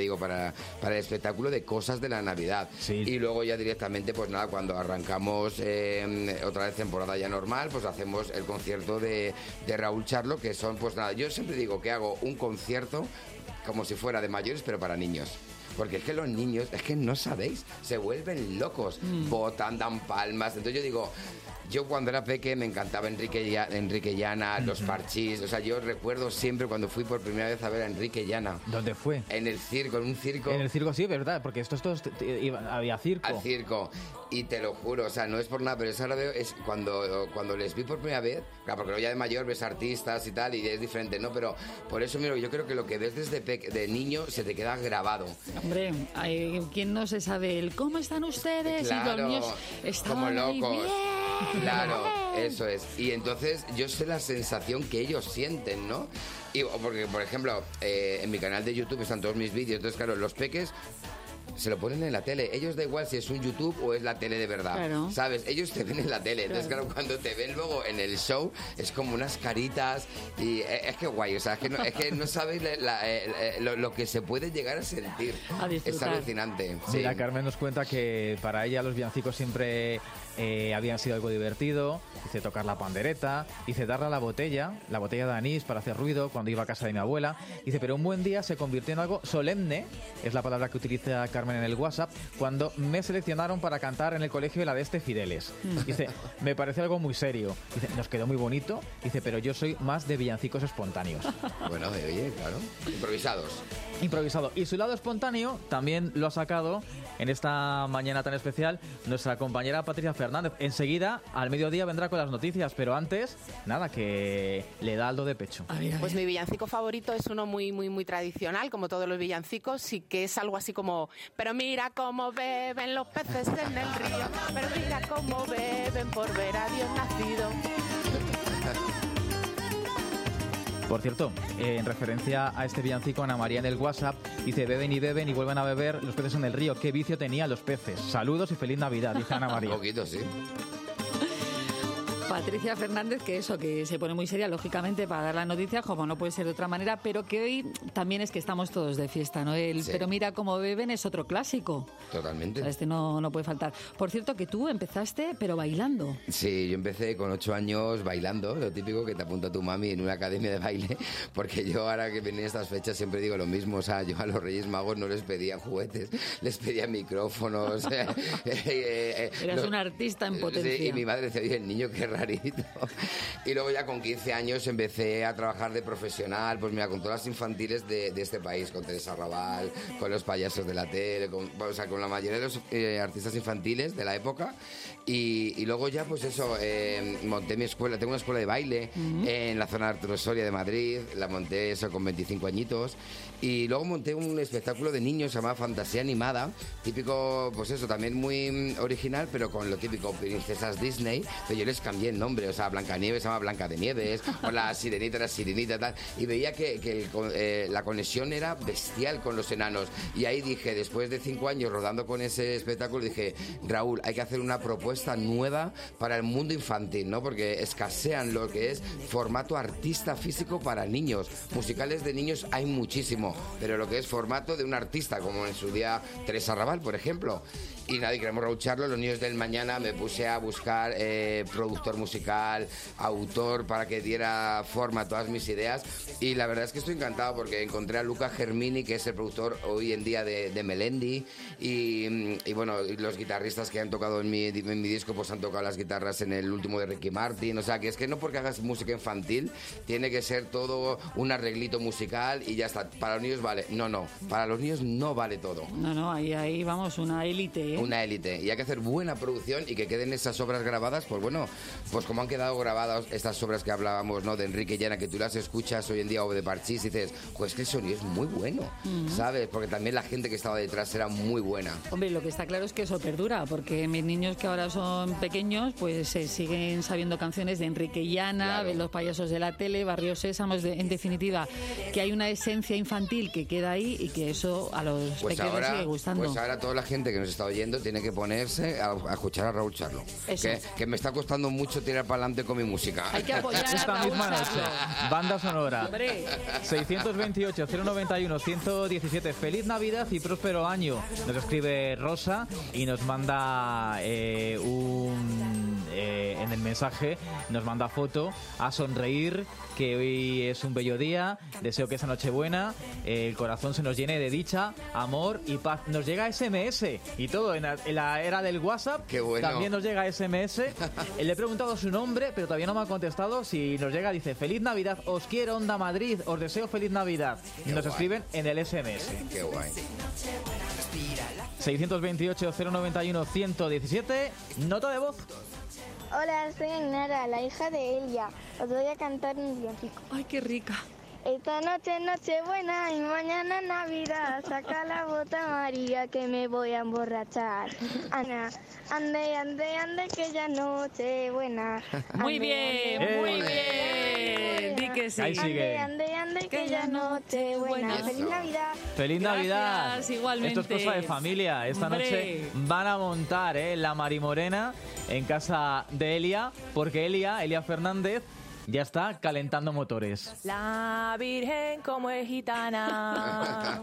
el espectáculo de Cosas de la Navidad. Y luego ya directamente, pues nada, cuando arrancamos otra vez temporada ya normal, pues hacemos el concierto de Raúl Charlo, que son, pues nada, yo siempre digo que hago un concierto como si fuera de mayores, pero para niños. Porque es que los niños, es que no sabéis, se vuelven locos, botan, dan palmas. Entonces yo digo, yo cuando era peque me encantaba Enrique Llana, Los Parchís. O sea, yo recuerdo siempre cuando fui por primera vez a ver a Enrique Llana. ¿Dónde fue? En el circo, en un circo. En el circo sí, ¿verdad? Porque estos había circo. Al circo. Y te lo juro, o sea, no es por nada, pero eso ahora veo, es cuando les vi por primera vez, claro, porque luego ya de mayor ves artistas y tal, y es diferente, ¿no? Pero por eso, mira, yo creo que lo que ves desde de niño se te queda grabado. Hombre, ¿quién no se sabe el cómo están ustedes? Claro, y los niños estaban como ahí locos. bien. Claro, eso es. Y entonces yo sé la sensación que ellos sienten, ¿no? Y porque, por ejemplo, en mi canal de YouTube están todos mis vídeos, entonces, claro, los peques se lo ponen en la tele. Ellos da igual si es un YouTube o es la tele de verdad. Claro. ¿Sabes? Ellos te ven en la tele. Entonces, claro, cuando te ven luego en el show, es como unas caritas. Y es que guay. O sea, es que no sabéis lo que se puede llegar a sentir. Es alucinante. Sí. Mira, Carmen nos cuenta que para ella los villancicos siempre habían sido algo divertido. Dice tocar la pandereta. Dice darle a la botella de anís para hacer ruido cuando iba a casa de mi abuela. Dice, pero un buen día se convirtió en algo solemne. Es la palabra que utiliza Carmen en el WhatsApp, cuando me seleccionaron para cantar en el colegio la de Fideles. Dice, me parece algo muy serio. Dice, nos quedó muy bonito. Dice, pero yo soy más de villancicos espontáneos. Bueno, oye, claro. Improvisado. Y su lado espontáneo también lo ha sacado en esta mañana tan especial nuestra compañera Patricia Fernández. Enseguida, al mediodía, vendrá con las noticias, pero antes, nada, que le da algo de pecho. Pues mi villancico favorito es uno muy, muy, muy tradicional, como todos los villancicos, y que es algo así como: pero mira cómo beben los peces en el río, pero mira cómo beben por ver a Dios nacido. Por cierto, en referencia a este villancico, Ana María en el WhatsApp dice, beben y vuelven a beber los peces en el río. Qué vicio tenían los peces. Saludos y feliz Navidad, dice Ana María. Un poquito, sí. Patricia Fernández, que se pone muy seria, lógicamente, para dar las noticias, como no puede ser de otra manera, pero que hoy también es que estamos todos de fiesta, ¿no? Pero mira cómo beben es otro clásico. Totalmente. O sea, este no puede faltar. Por cierto, que tú empezaste, pero bailando. Sí, yo empecé con 8 años bailando, lo típico que te apunta tu mami en una academia de baile, porque yo ahora que vienen estas fechas siempre digo lo mismo, o sea, yo a los Reyes Magos no les pedía juguetes, les pedía micrófonos. Eras un artista en potencia. Sí, y mi madre decía, oye, el niño qué rarito. Y luego ya con 15 años empecé a trabajar de profesional, pues mira, con todas las infantiles de este país, con Teresa Raval, con los payasos de la tele, con la mayoría de los artistas infantiles de la época. Y luego ya, pues eso, monté mi escuela, tengo una escuela de baile en la zona de Arturo Soria de Madrid, la monté eso con 25 añitos. Y luego monté un espectáculo de niños llamado Fantasía Animada, típico, pues eso, también muy original, pero con lo típico, princesas Disney, pero yo les cambié el nombre, o sea, Blancanieves se llama Blanca de Nieves, o la Sirenita era Sirenita, tal, y veía que la conexión era bestial con los enanos, y ahí dije, después de 5 años rodando con ese espectáculo, dije, Raúl, hay que hacer una propuesta nueva para el mundo infantil, ¿no? Porque escasean lo que es formato artista físico para niños. Musicales de niños hay muchísimo, pero lo que es formato de un artista, como en su día Teresa Raval, por ejemplo. Y nadie queremos Raúl Charlo, los niños del mañana, me puse a buscar productor musical, autor, para que diera forma a todas mis ideas, y la verdad es que estoy encantado porque encontré a Luca Germini, que es el productor hoy en día de Melendi, y bueno, los guitarristas que han tocado en mi disco pues han tocado las guitarras en el último de Ricky Martin, o sea que es que no porque hagas música infantil tiene que ser todo un arreglito musical y ya está, para los niños vale, no, para los niños no vale todo. No, ahí vamos, una élite. Una élite, y hay que hacer buena producción y que queden esas obras grabadas, pues bueno, pues como han quedado grabadas estas obras que hablábamos, ¿no? De Enrique Llana, que tú las escuchas hoy en día, o de Parchís, y dices, pues que el sonido es muy bueno, ¿sabes? Porque también la gente que estaba detrás era muy buena. Hombre, lo que está claro es que eso perdura, porque mis niños que ahora son pequeños, pues siguen sabiendo canciones de Enrique Llana, claro, de Los Payasos de la Tele, Barrio Sésamo, en definitiva, que hay una esencia infantil que queda ahí y que eso a los pequeños les sigue gustando. Pues ahora toda la gente que nos está oyendo tiene que ponerse a escuchar a Raúl Charlo. Que me está costando mucho tirar para adelante con mi música. Hay que apoyar esta misma noche. Banda sonora. Hombre. 628-091-117. Feliz Navidad y próspero año. Nos escribe Rosa y nos manda en el mensaje, nos manda foto a sonreír, que hoy es un bello día, deseo que esa Nochebuena el corazón se nos llene de dicha, amor y paz. Nos llega SMS y todo, en la era del WhatsApp. Qué bueno. También nos llega SMS. Le he preguntado su nombre, pero todavía no me ha contestado. Si nos llega, dice, feliz Navidad, os quiero, Onda Madrid, os deseo feliz Navidad. Nos escriben en el SMS. Qué guay. 628-091-117, nota de voz. Hola, soy Ainara, la hija de Elia. Os voy a cantar un villancico. Ay, qué rica. Esta noche es Nochebuena y mañana Navidad. Saca la bota María que me voy a emborrachar. Ana, ande, que ya Nochebuena. Muy bien, muy bien. Di que sí. Ahí sigue. Ande, que ya Nochebuena. Feliz Navidad. Feliz Navidad. Gracias, igualmente. Esto es cosa de familia. Esta noche van a montar la Marimorena en casa de Elia, porque Elia Fernández ya está calentando motores. La Virgen como es gitana,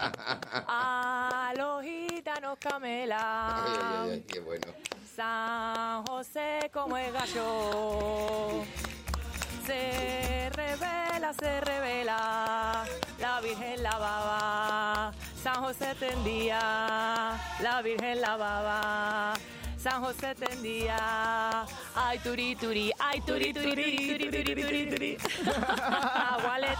a los gitanos camela. Ay, qué bueno. San José como es gallo, se revela, la Virgen lavaba, San José tendía, la Virgen lavaba. San José tendía, ay turi, ay turi. Agua le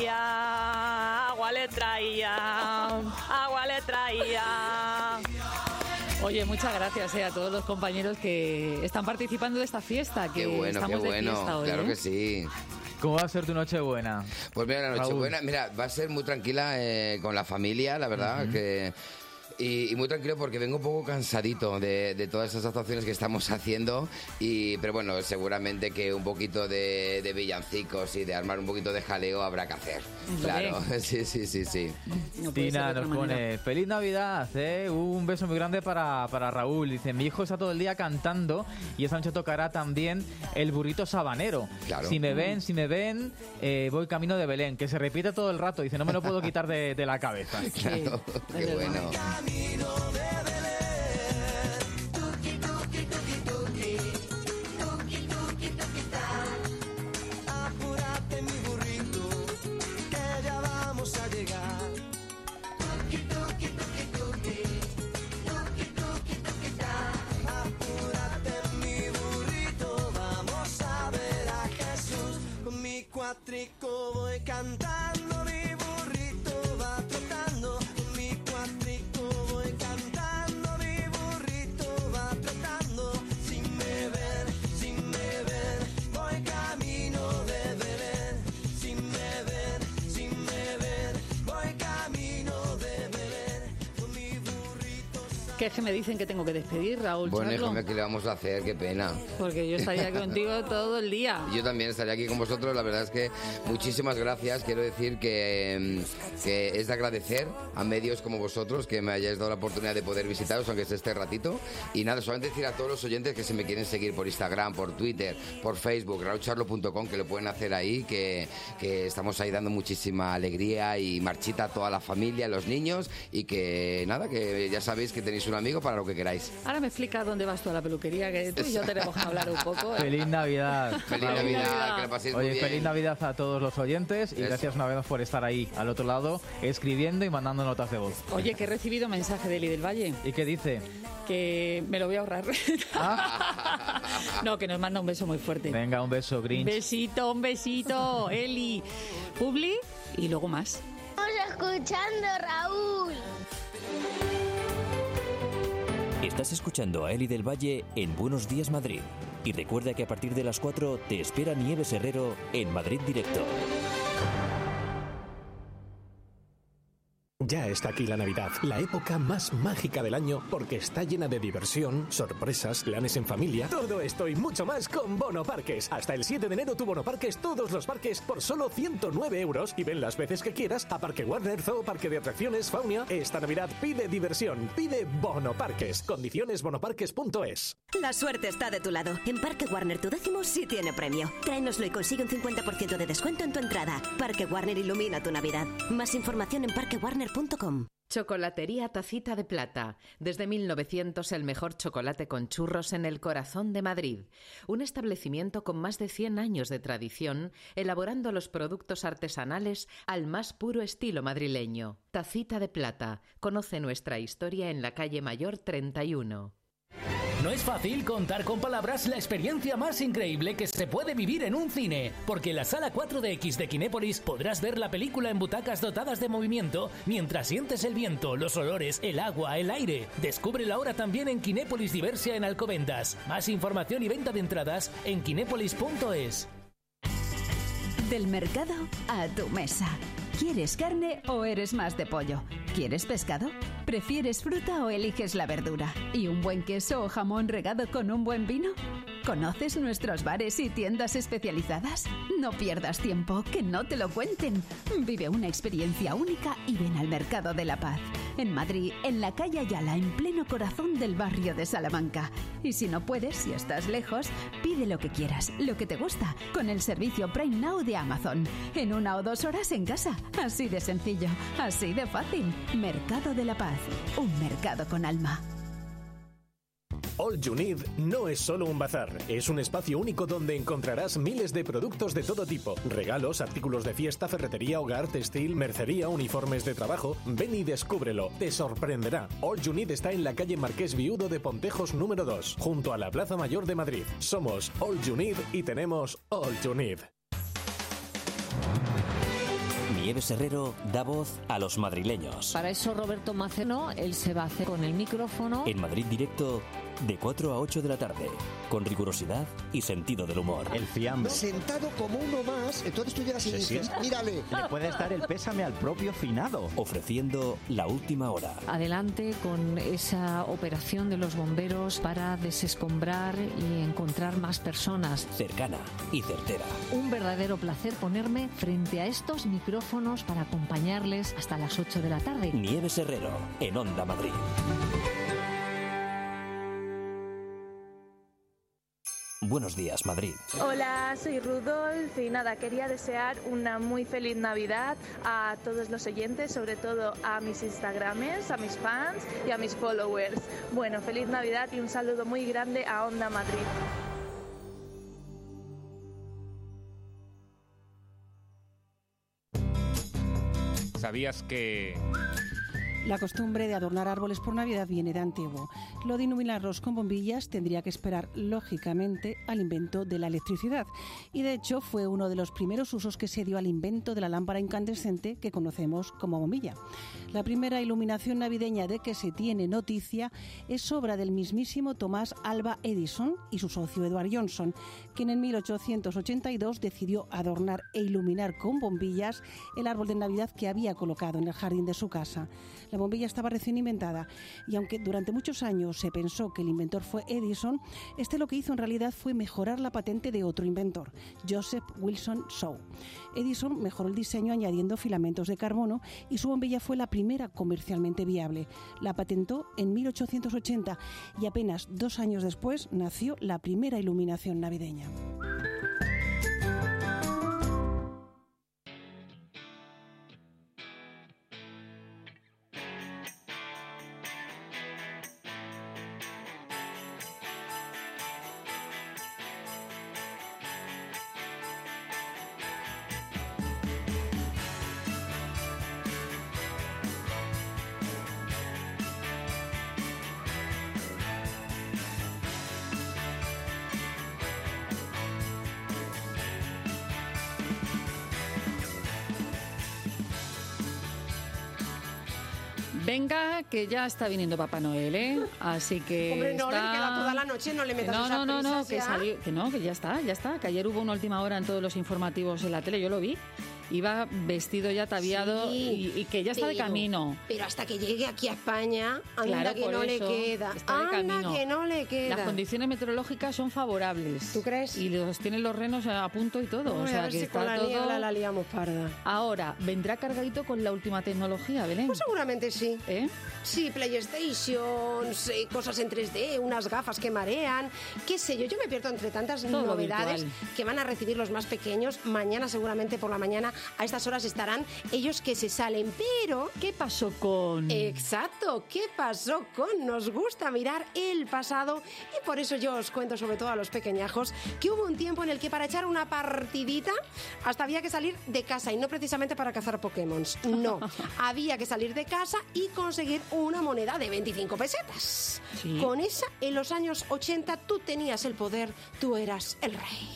traía. Oye, muchas gracias a todos los compañeros que están participando de esta fiesta. Que qué bueno, estamos de fiesta hoy, claro que sí. ¿Cómo va a ser tu Nochebuena? Pues mira, la Nochebuena, va a ser muy tranquila con la familia, la verdad, que... Y muy tranquilo porque vengo un poco cansadito de todas esas actuaciones que estamos haciendo, pero bueno, seguramente que un poquito de villancicos y de armar un poquito de jaleo habrá que hacer. Claro, sí. No Tina nos pone, feliz Navidad, un beso muy grande para Raúl. Dice, mi hijo está todo el día cantando y esta noche tocará también el burrito sabanero. Claro. Si me ven, voy camino de Belén, que se repite todo el rato. Dice, no me lo puedo quitar de la cabeza. Claro, qué bueno. Camino de Belén, tuki, tuki, tuki, tuki, tuki, tuki, tuki, apúrate mi burrito, que ya vamos a llegar. Tuki, tuki, tuki, tuki, tuki, tuki, tuki, apúrate mi burrito, vamos a ver a Jesús. Con mi cuatrico voy cantando, mi burrito va trotando, con mi cuatrico voy cantando, mi burrito va trotando. Sin me ver, voy camino de Belén. Sin me ver, voy camino de Belén. Con mi burrito Que es que me dicen que tengo que despedir, Raúl. Bueno, Charlo. híjole, ¿qué le vamos a hacer? Qué pena. Porque yo estaría contigo todo el día. Yo también estaría aquí con vosotros. La verdad es que muchísimas gracias. Quiero decir que es de agradecer a medios como vosotros que me hayáis dado la oportunidad de poder visitaros, aunque sea este ratito. Y nada, solamente decir a todos los oyentes que si me quieren seguir por Instagram, por Twitter, por Facebook, raulcharlo.com, que lo pueden hacer ahí, que estamos ahí dando muchísima alegría y marchita a toda la familia, a los niños, y que nada, que ya sabéis que tenéis un amigo para lo que queráis. Ahora me explicas dónde vas tú a la peluquería, que tú y yo tenemos que hablar un poco. Feliz Navidad. Feliz Navidad, que la paséis muy bien. Feliz Navidad a todos los oyentes y gracias una vez más por estar ahí al otro lado, escribiendo y mandando notas de voz. Oye, que he recibido mensaje de Eli del Valle. ¿Y qué dice? Que me lo voy a ahorrar. No, que nos manda un beso muy fuerte. Venga, un beso, Grinch. Un besito, Eli. Publi y luego más. Estamos escuchando, Raúl. Estás escuchando a Eli del Valle en Buenos Días Madrid. Y recuerda que a partir de las 4 te espera Nieves Herrero en Madrid Directo. Ya está aquí la Navidad, la época más mágica del año porque está llena de diversión, sorpresas, planes en familia. Todo esto y mucho más con Bono Parques. Hasta el 7 de enero tu Bono Parques, todos los parques por solo 109 euros y ven las veces que quieras a Parque Warner, Zoo, Parque de Atracciones, Faunia. Esta Navidad pide diversión, pide Bono Parques. Condiciones bonoparques.es. La suerte está de tu lado. En Parque Warner tu décimo sí tiene premio. Tráenoslo y consigue un 50% de descuento en tu entrada. Parque Warner ilumina tu Navidad. Más información en parquewarner.com. Chocolatería Tacita de Plata. Desde 1900 el mejor chocolate con churros en el corazón de Madrid. Un establecimiento con más de 100 años de tradición, elaborando los productos artesanales al más puro estilo madrileño. Tacita de Plata. Conoce nuestra historia en la calle Mayor 31. No es fácil contar con palabras la experiencia más increíble que se puede vivir en un cine, porque en la Sala 4DX de Kinépolis podrás ver la película en butacas dotadas de movimiento mientras sientes el viento, los olores, el agua, el aire. Descúbrelo ahora también en Kinépolis Diversia en Alcobendas. Más información y venta de entradas en kinépolis.es. Del mercado a tu mesa. ¿Quieres carne o eres más de pollo? ¿Quieres pescado? ¿Prefieres fruta o eliges la verdura? ¿Y un buen queso o jamón regado con un buen vino? ¿Conoces nuestros bares y tiendas especializadas? No pierdas tiempo, que no te lo cuenten. Vive una experiencia única y ven al Mercado de la Paz. En Madrid, en la calle Ayala, en pleno corazón del barrio de Salamanca. Y si no puedes, si estás lejos, pide lo que quieras, lo que te gusta, con el servicio Prime Now de Amazon. En 1 o 2 horas en casa. Así de sencillo, así de fácil. Mercado de la Paz, un mercado con alma. All You Need no es solo un bazar, es un espacio único donde encontrarás miles de productos de todo tipo. Regalos, artículos de fiesta, ferretería, hogar, textil, mercería, uniformes de trabajo. Ven y descúbrelo, te sorprenderá. All You Need está en la calle Marqués Viudo de Pontejos número 2, junto a la Plaza Mayor de Madrid. Somos All You Need y tenemos All You Need. Nieves Herrero da voz a los madrileños. Para eso Roberto Maceno, él se va a hacer con el micrófono. En Madrid Directo, de 4 a 8 de la tarde, con rigurosidad y sentido del humor. El fiambre. Sentado como uno más, entonces tú llegas y dices, mírale. Le puedes dar el pésame al propio finado. Ofreciendo la última hora. Adelante con esa operación de los bomberos para desescombrar y encontrar más personas. Cercana y certera. Un verdadero placer ponerme frente a estos micrófonos para acompañarles hasta las 8 de la tarde. Nieves Herrero, en Onda Madrid. Buenos días, Madrid. Hola, soy Rudolf y nada, quería desear una muy feliz Navidad a todos los oyentes, sobre todo a mis Instagramers, a mis fans y a mis followers. Bueno, feliz Navidad y un saludo muy grande a Onda Madrid. ¿Sabías que...? La costumbre de adornar árboles por Navidad viene de antiguo. Lo de iluminarlos con bombillas tendría que esperar, lógicamente, al invento de la electricidad. Y de hecho fue uno de los primeros usos que se dio al invento de la lámpara incandescente que conocemos como bombilla. La primera iluminación navideña de que se tiene noticia es obra del mismísimo Thomas Alva Edison y su socio Edward Johnson, quien en 1882 decidió adornar e iluminar con bombillas el árbol de Navidad que había colocado en el jardín de su casa. La bombilla estaba recién inventada y aunque durante muchos años se pensó que el inventor fue Edison, lo que hizo en realidad fue mejorar la patente de otro inventor, Joseph Wilson Shaw. Edison mejoró el diseño añadiendo filamentos de carbono y su bombilla fue la primera comercialmente viable. La patentó en 1880 y apenas 2 años después nació la primera iluminación navideña. Venga, que ya está viniendo Papá Noel, ¿eh? Así que hombre, no, le queda toda la noche, no le metas esas prisas que ya. salió, que ya está, que ayer hubo una última hora en todos los informativos en la tele, yo lo vi. Iba vestido ya ataviado y que ya está de camino. Pero hasta que llegue aquí a España, anda claro, que no le queda. Anda que no le queda. Las condiciones meteorológicas son favorables. ¿Tú crees? Y los tienen los renos a punto y todo. Uy, o sea, a ver que si está con la todo... niebla la liamos parda. Ahora, ¿vendrá cargadito con la última tecnología, Belén? Pues seguramente sí. ¿Eh? Sí, PlayStation, cosas en 3D, unas gafas que marean, qué sé yo. Yo me pierdo entre tantas todo novedades virtual. Que van a recibir los más pequeños. Mañana, seguramente por la mañana, a estas horas estarán ellos que se salen. Pero ¿qué pasó con...? Exacto, ¿qué pasó con? Nos gusta mirar el pasado y por eso yo os cuento, sobre todo a los pequeñajos, que hubo un tiempo en el que para echar una partidita hasta había que salir de casa y no precisamente para cazar Pokémon. No, había que salir de casa y conseguir una moneda de 25 pesetas. ¿Sí? Con esa, en los años 80, tú tenías el poder, tú eras el rey.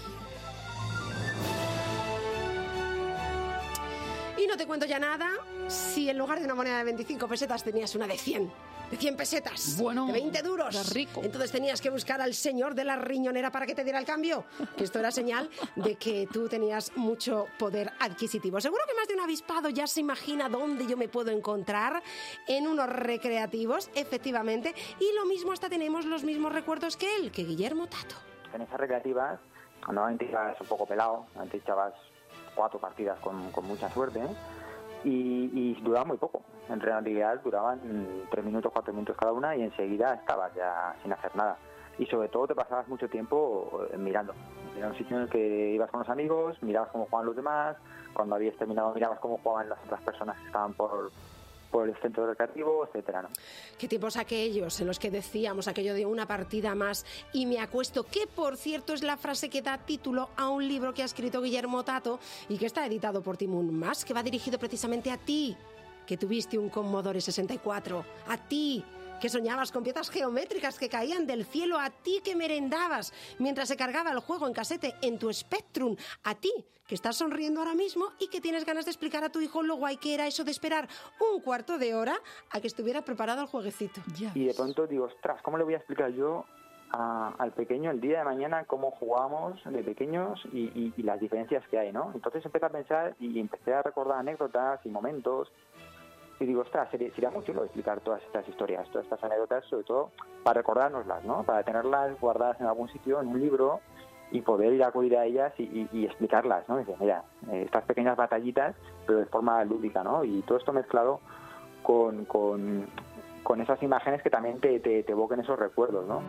Y no te cuento ya nada si en lugar de una moneda de 25 pesetas tenías una de 100 pesetas, bueno, de 20 duros. qué rico. Entonces tenías que buscar al señor de la riñonera para que te diera el cambio. Que esto era señal de que tú tenías mucho poder adquisitivo. Seguro que más de un avispado ya se imagina dónde yo me puedo encontrar en unos recreativos, efectivamente. Y lo mismo, hasta tenemos los mismos recuerdos que él, que Guillermo Tato. En esas recreativas, normalmente ibas un poco pelado, normalmente echabas 4 partidas con mucha suerte, ¿eh? Y duraba muy poco. En realidad duraban 3 minutos, 4 minutos cada una y enseguida estabas ya sin hacer nada. Y sobre todo te pasabas mucho tiempo mirando. Era un sitio en el que ibas con los amigos, mirabas cómo jugaban los demás, cuando habías terminado mirabas cómo jugaban las otras personas que estaban por el centro recreativo, etcétera, ¿no? Qué tiempos aquellos en los que decíamos aquello de una partida más y me acuesto, que por cierto es la frase que da título a un libro que ha escrito Guillermo Tato y que está editado por Timun Mas, que va dirigido precisamente a ti, que tuviste un Commodore 64, a ti, que soñabas con piezas geométricas que caían del cielo, a ti que merendabas mientras se cargaba el juego en casete en tu Spectrum, a ti que estás sonriendo ahora mismo y que tienes ganas de explicar a tu hijo lo guay que era eso de esperar un cuarto de hora a que estuviera preparado el jueguecito. Y de pronto digo, ostras, ¿cómo le voy a explicar yo al pequeño el día de mañana cómo jugábamos de pequeños y las diferencias que hay, ¿no? Entonces empecé a pensar y empecé a recordar anécdotas y momentos. Y digo, ostras, sería muy chulo explicar todas estas historias, todas estas anécdotas, sobre todo para recordárnoslas, ¿no? Para tenerlas guardadas en algún sitio, en un libro, y poder ir a acudir a ellas y explicarlas, ¿no? Dice, mira, estas pequeñas batallitas, pero de forma lúdica, ¿no? Y todo esto mezclado con esas imágenes que también te evoquen esos recuerdos, ¿no?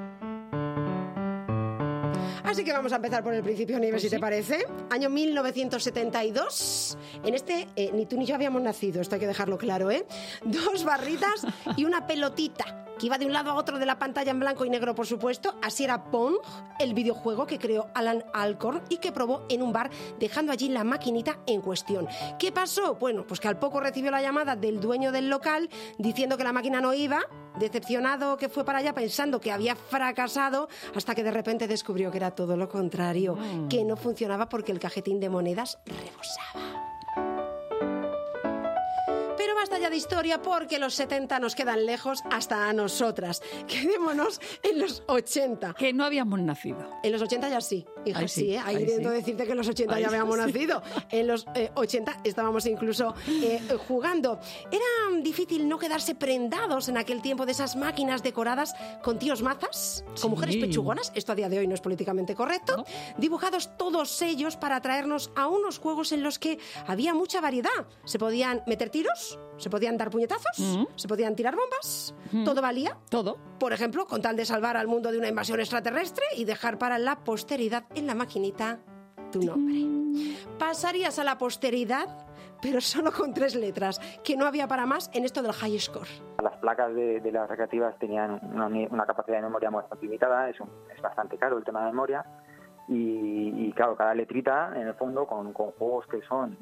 Así que vamos a empezar por el principio, Nieves, si te parece. Año 1972. En este, ni tú ni yo habíamos nacido, esto hay que dejarlo claro, ¿eh? 2 barritas y una pelotita que iba de un lado a otro de la pantalla en blanco y negro, por supuesto. Así era Pong, el videojuego que creó Alan Alcorn y que probó en un bar, dejando allí la maquinita en cuestión. ¿Qué pasó? Bueno, pues que al poco recibió la llamada del dueño del local diciendo que la máquina no iba, decepcionado que fue para allá pensando que había fracasado, hasta que de repente descubrió que era todo lo contrario, que no funcionaba porque el cajetín de monedas rebosaba. Pero basta basta ya de historia porque los 70 nos quedan lejos hasta a nosotras. Quedémonos en los 80. Que no habíamos nacido. En los 80 ya sí, hija, Ay, sí, ¿eh? Ahí ay, intento sí. decirte que en los 80 Ay, ya habíamos sí. nacido. En los 80 estábamos incluso jugando. Era difícil no quedarse prendados en aquel tiempo de esas máquinas decoradas con tíos mazas, con mujeres pechugonas, esto a día de hoy no es políticamente correcto, dibujados todos ellos para traernos a unos juegos en los que había mucha variedad. Se podían meter tiros, se podían dar puñetazos, se podían tirar bombas, todo valía. Todo. Por ejemplo, con tal de salvar al mundo de una invasión extraterrestre y dejar para la posteridad en la maquinita tu nombre. Pasarías a la posteridad, pero solo con 3 letras, que no había para más en esto del high score. Las placas de las recreativas tenían una capacidad de memoria muy limitada, es bastante caro el tema de memoria, y claro, cada letrita, en el fondo, con juegos que son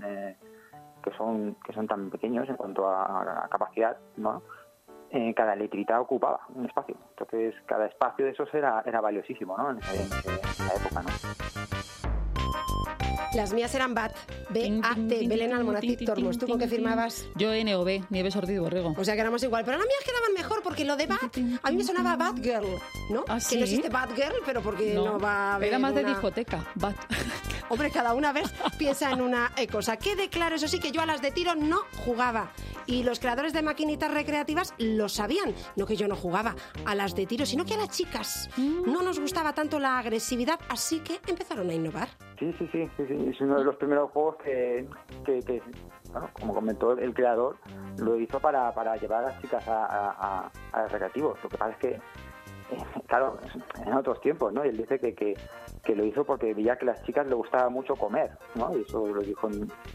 tan pequeños en cuanto a capacidad, ¿no? Cada letrita ocupaba un espacio. Entonces, cada espacio de esos era valiosísimo, ¿no? En esa época, ¿no? Las mías eran BAT, B-A-T, Belén Almonacid Tormos. ¿Tú con qué firmabas? Yo N-O-B, Nieves Ortiz Borrego. O sea que éramos igual, pero las mías quedaban mejor porque lo de BAT, a mí me sonaba Batgirl, ¿no? ¿Ah, Que sí? no existe Batgirl, pero porque no va a haber Era más de una- discoteca, Bat. Hombre, cada una vez piensa en una cosa. Quede claro, eso sí, que yo a las de tiro no jugaba. Y los creadores de maquinitas recreativas lo sabían. No que yo no jugaba a las de tiro, sino que a las chicas no nos gustaba tanto la agresividad, así que empezaron a innovar. Sí. Es uno de los primeros juegos que bueno, como comentó el creador, lo hizo para llevar a las chicas a recreativos. Lo que pasa es que, claro, en otros tiempos, ¿no? Y él dice que lo hizo porque veía que a las chicas les gustaba mucho comer, ¿no? Y eso lo dijo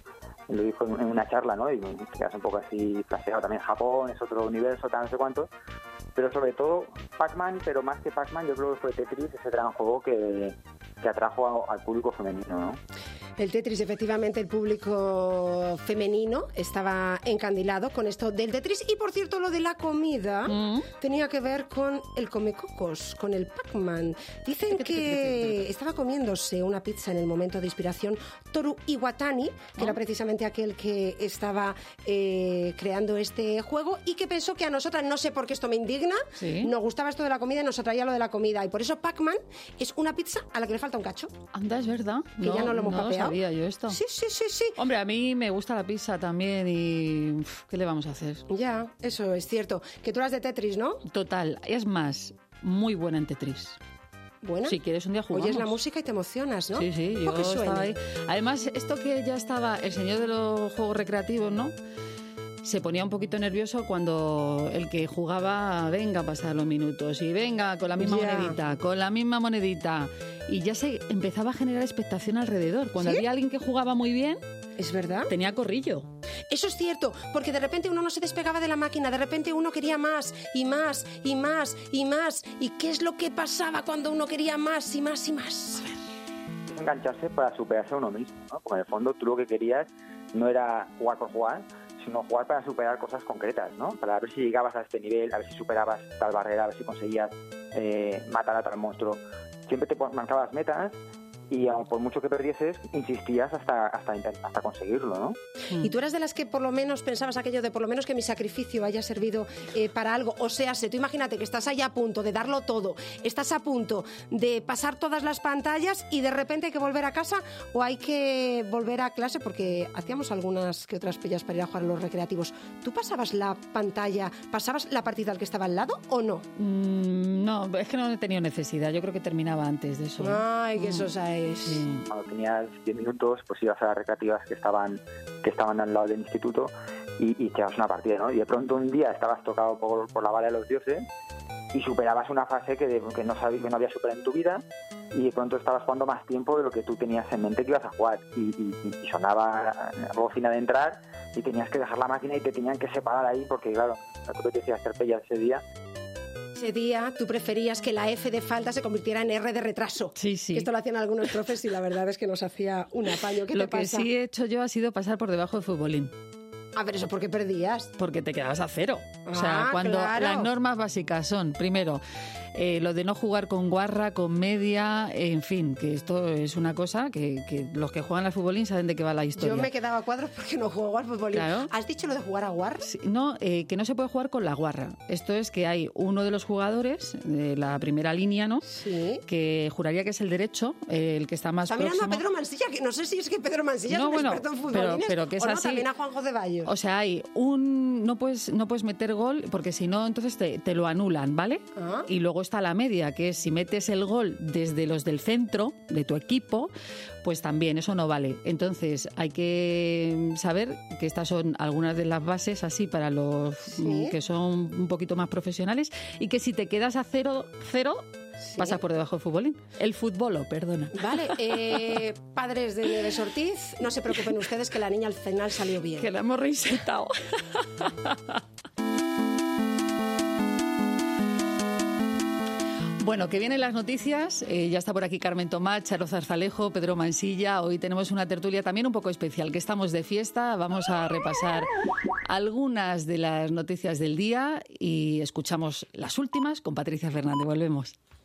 en una charla, ¿no? Y te quedas un poco así flasheado. También Japón es otro universo, tal, no sé cuánto. Pero sobre todo Pac-Man, pero más que Pac-Man, yo creo que fue Tetris, ese gran juego que atrajo al público femenino, ¿no? El Tetris, efectivamente, el público femenino estaba encandilado con esto del Tetris. Y, por cierto, lo de la comida tenía que ver con el Comecocos, con el Pac-Man. Dicen que estaba comiéndose una pizza en el momento de inspiración Toru Iwatani, que era precisamente aquel que estaba creando este juego y que pensó que a nosotras, no sé por qué esto me indigna, nos gustaba esto de la comida y nos atraía lo de la comida. Y por eso Pac-Man es una pizza a la que le falta un cacho. Anda, es verdad. Que ya no lo hemos papeado. Sabía yo esto. Sí. Hombre, a mí me gusta la pizza también y ¿qué le vamos a hacer? Ya, eso es cierto. Que tú eras de Tetris, ¿no? Total, es más, muy buena en Tetris. Buena. Si quieres un día jugamos. Oyes la música y te emocionas, ¿no? Sí, Un yo poco suena. estaba ahí. Además, esto que ya estaba el señor de los juegos recreativos, ¿no? Se ponía un poquito nervioso cuando el que jugaba, venga a pasar los minutos y venga con la misma monedita. Y ya se empezaba a generar expectación alrededor. Cuando había alguien que jugaba muy bien, es verdad, tenía corrillo. Eso es cierto, porque de repente uno no se despegaba de la máquina, de repente uno quería más y más y más y más. ¿Y qué es lo que pasaba cuando uno quería más y más y más? Engancharse para superarse a uno mismo, ¿no? Porque en el fondo tú lo que querías no era jugar por jugar, sino jugar para superar cosas concretas, ¿no? Para ver si llegabas a este nivel, a ver si superabas tal barrera, a ver si conseguías matar a tal monstruo. Siempre te marcabas metas y aun por mucho que perdieses, insistías hasta conseguirlo, ¿no? Y tú eras de las que por lo menos pensabas aquello de por lo menos que mi sacrificio haya servido para algo. O sea, tú imagínate que estás ahí a punto de darlo todo, estás a punto de pasar todas las pantallas y de repente hay que volver a casa o hay que volver a clase, porque hacíamos algunas que otras pellas para ir a jugar a los recreativos. ¿Tú pasabas la pantalla, pasabas la partida al que estaba al lado o no? No, es que no he tenido necesidad. Yo creo que terminaba antes de eso. Ay, que eso es. Sí. Cuando tenías 10 minutos, pues ibas a las recreativas que estaban al lado del instituto y echabas una partida, ¿no? Y de pronto un día estabas tocado por la bala de los dioses y superabas una fase que no habías superado en tu vida, y de pronto estabas jugando más tiempo de lo que tú tenías en mente que ibas a jugar, y sonaba la bocina de entrar y tenías que dejar la máquina y te tenían que separar ahí porque, claro, lo que te decía hacer pella ese día. Ese día tú preferías que la F de falta se convirtiera en R de retraso. Sí. Que esto lo hacían algunos profes y la verdad es que nos hacía un apaño. ¿Qué lo te pasa? que sí he hecho yo ha sido pasar por debajo del futbolín. A ver, ¿eso por qué perdías? Porque te quedabas a cero. O sea, cuando claro. las normas básicas son, primero, Lo de no jugar con guarra, con media, en fin, que esto es una cosa que los que juegan al futbolín saben de qué va la historia. Yo me quedaba a cuadros porque no juego al futbolín. Claro. ¿Has dicho lo de jugar a guarra? Sí, no, que no se puede jugar con la guarra. Esto es que hay uno de los jugadores de la primera línea, ¿no? Sí. Que juraría que es el derecho, el que está más También próximo. a Pedro Mansilla, que no sé si es que Pedro Mansilla es un experto en futbolines, pero que es o no, así. también a Juanjo Ceballos. O sea, hay no puedes meter gol porque si no, entonces te lo anulan, ¿vale? Ah. Y luego está la media, que es si metes el gol desde los del centro de tu equipo, pues también eso no vale. Entonces hay que saber que estas son algunas de las bases así para los que son un poquito más profesionales y que si te quedas a 0-0 pasas por debajo del futbolín. El futbolo, perdona. Vale, padres de Nieves Ortiz, no se preocupen ustedes que la niña al final salió bien. Que la hemos reinsertado. Bueno, que vienen las noticias. Ya está por aquí Carmen Tomás, Charo Zarzalejo, Pedro Mansilla. Hoy tenemos una tertulia también un poco especial, que estamos de fiesta. Vamos a repasar algunas de las noticias del día y escuchamos las últimas con Patricia Fernández. Volvemos.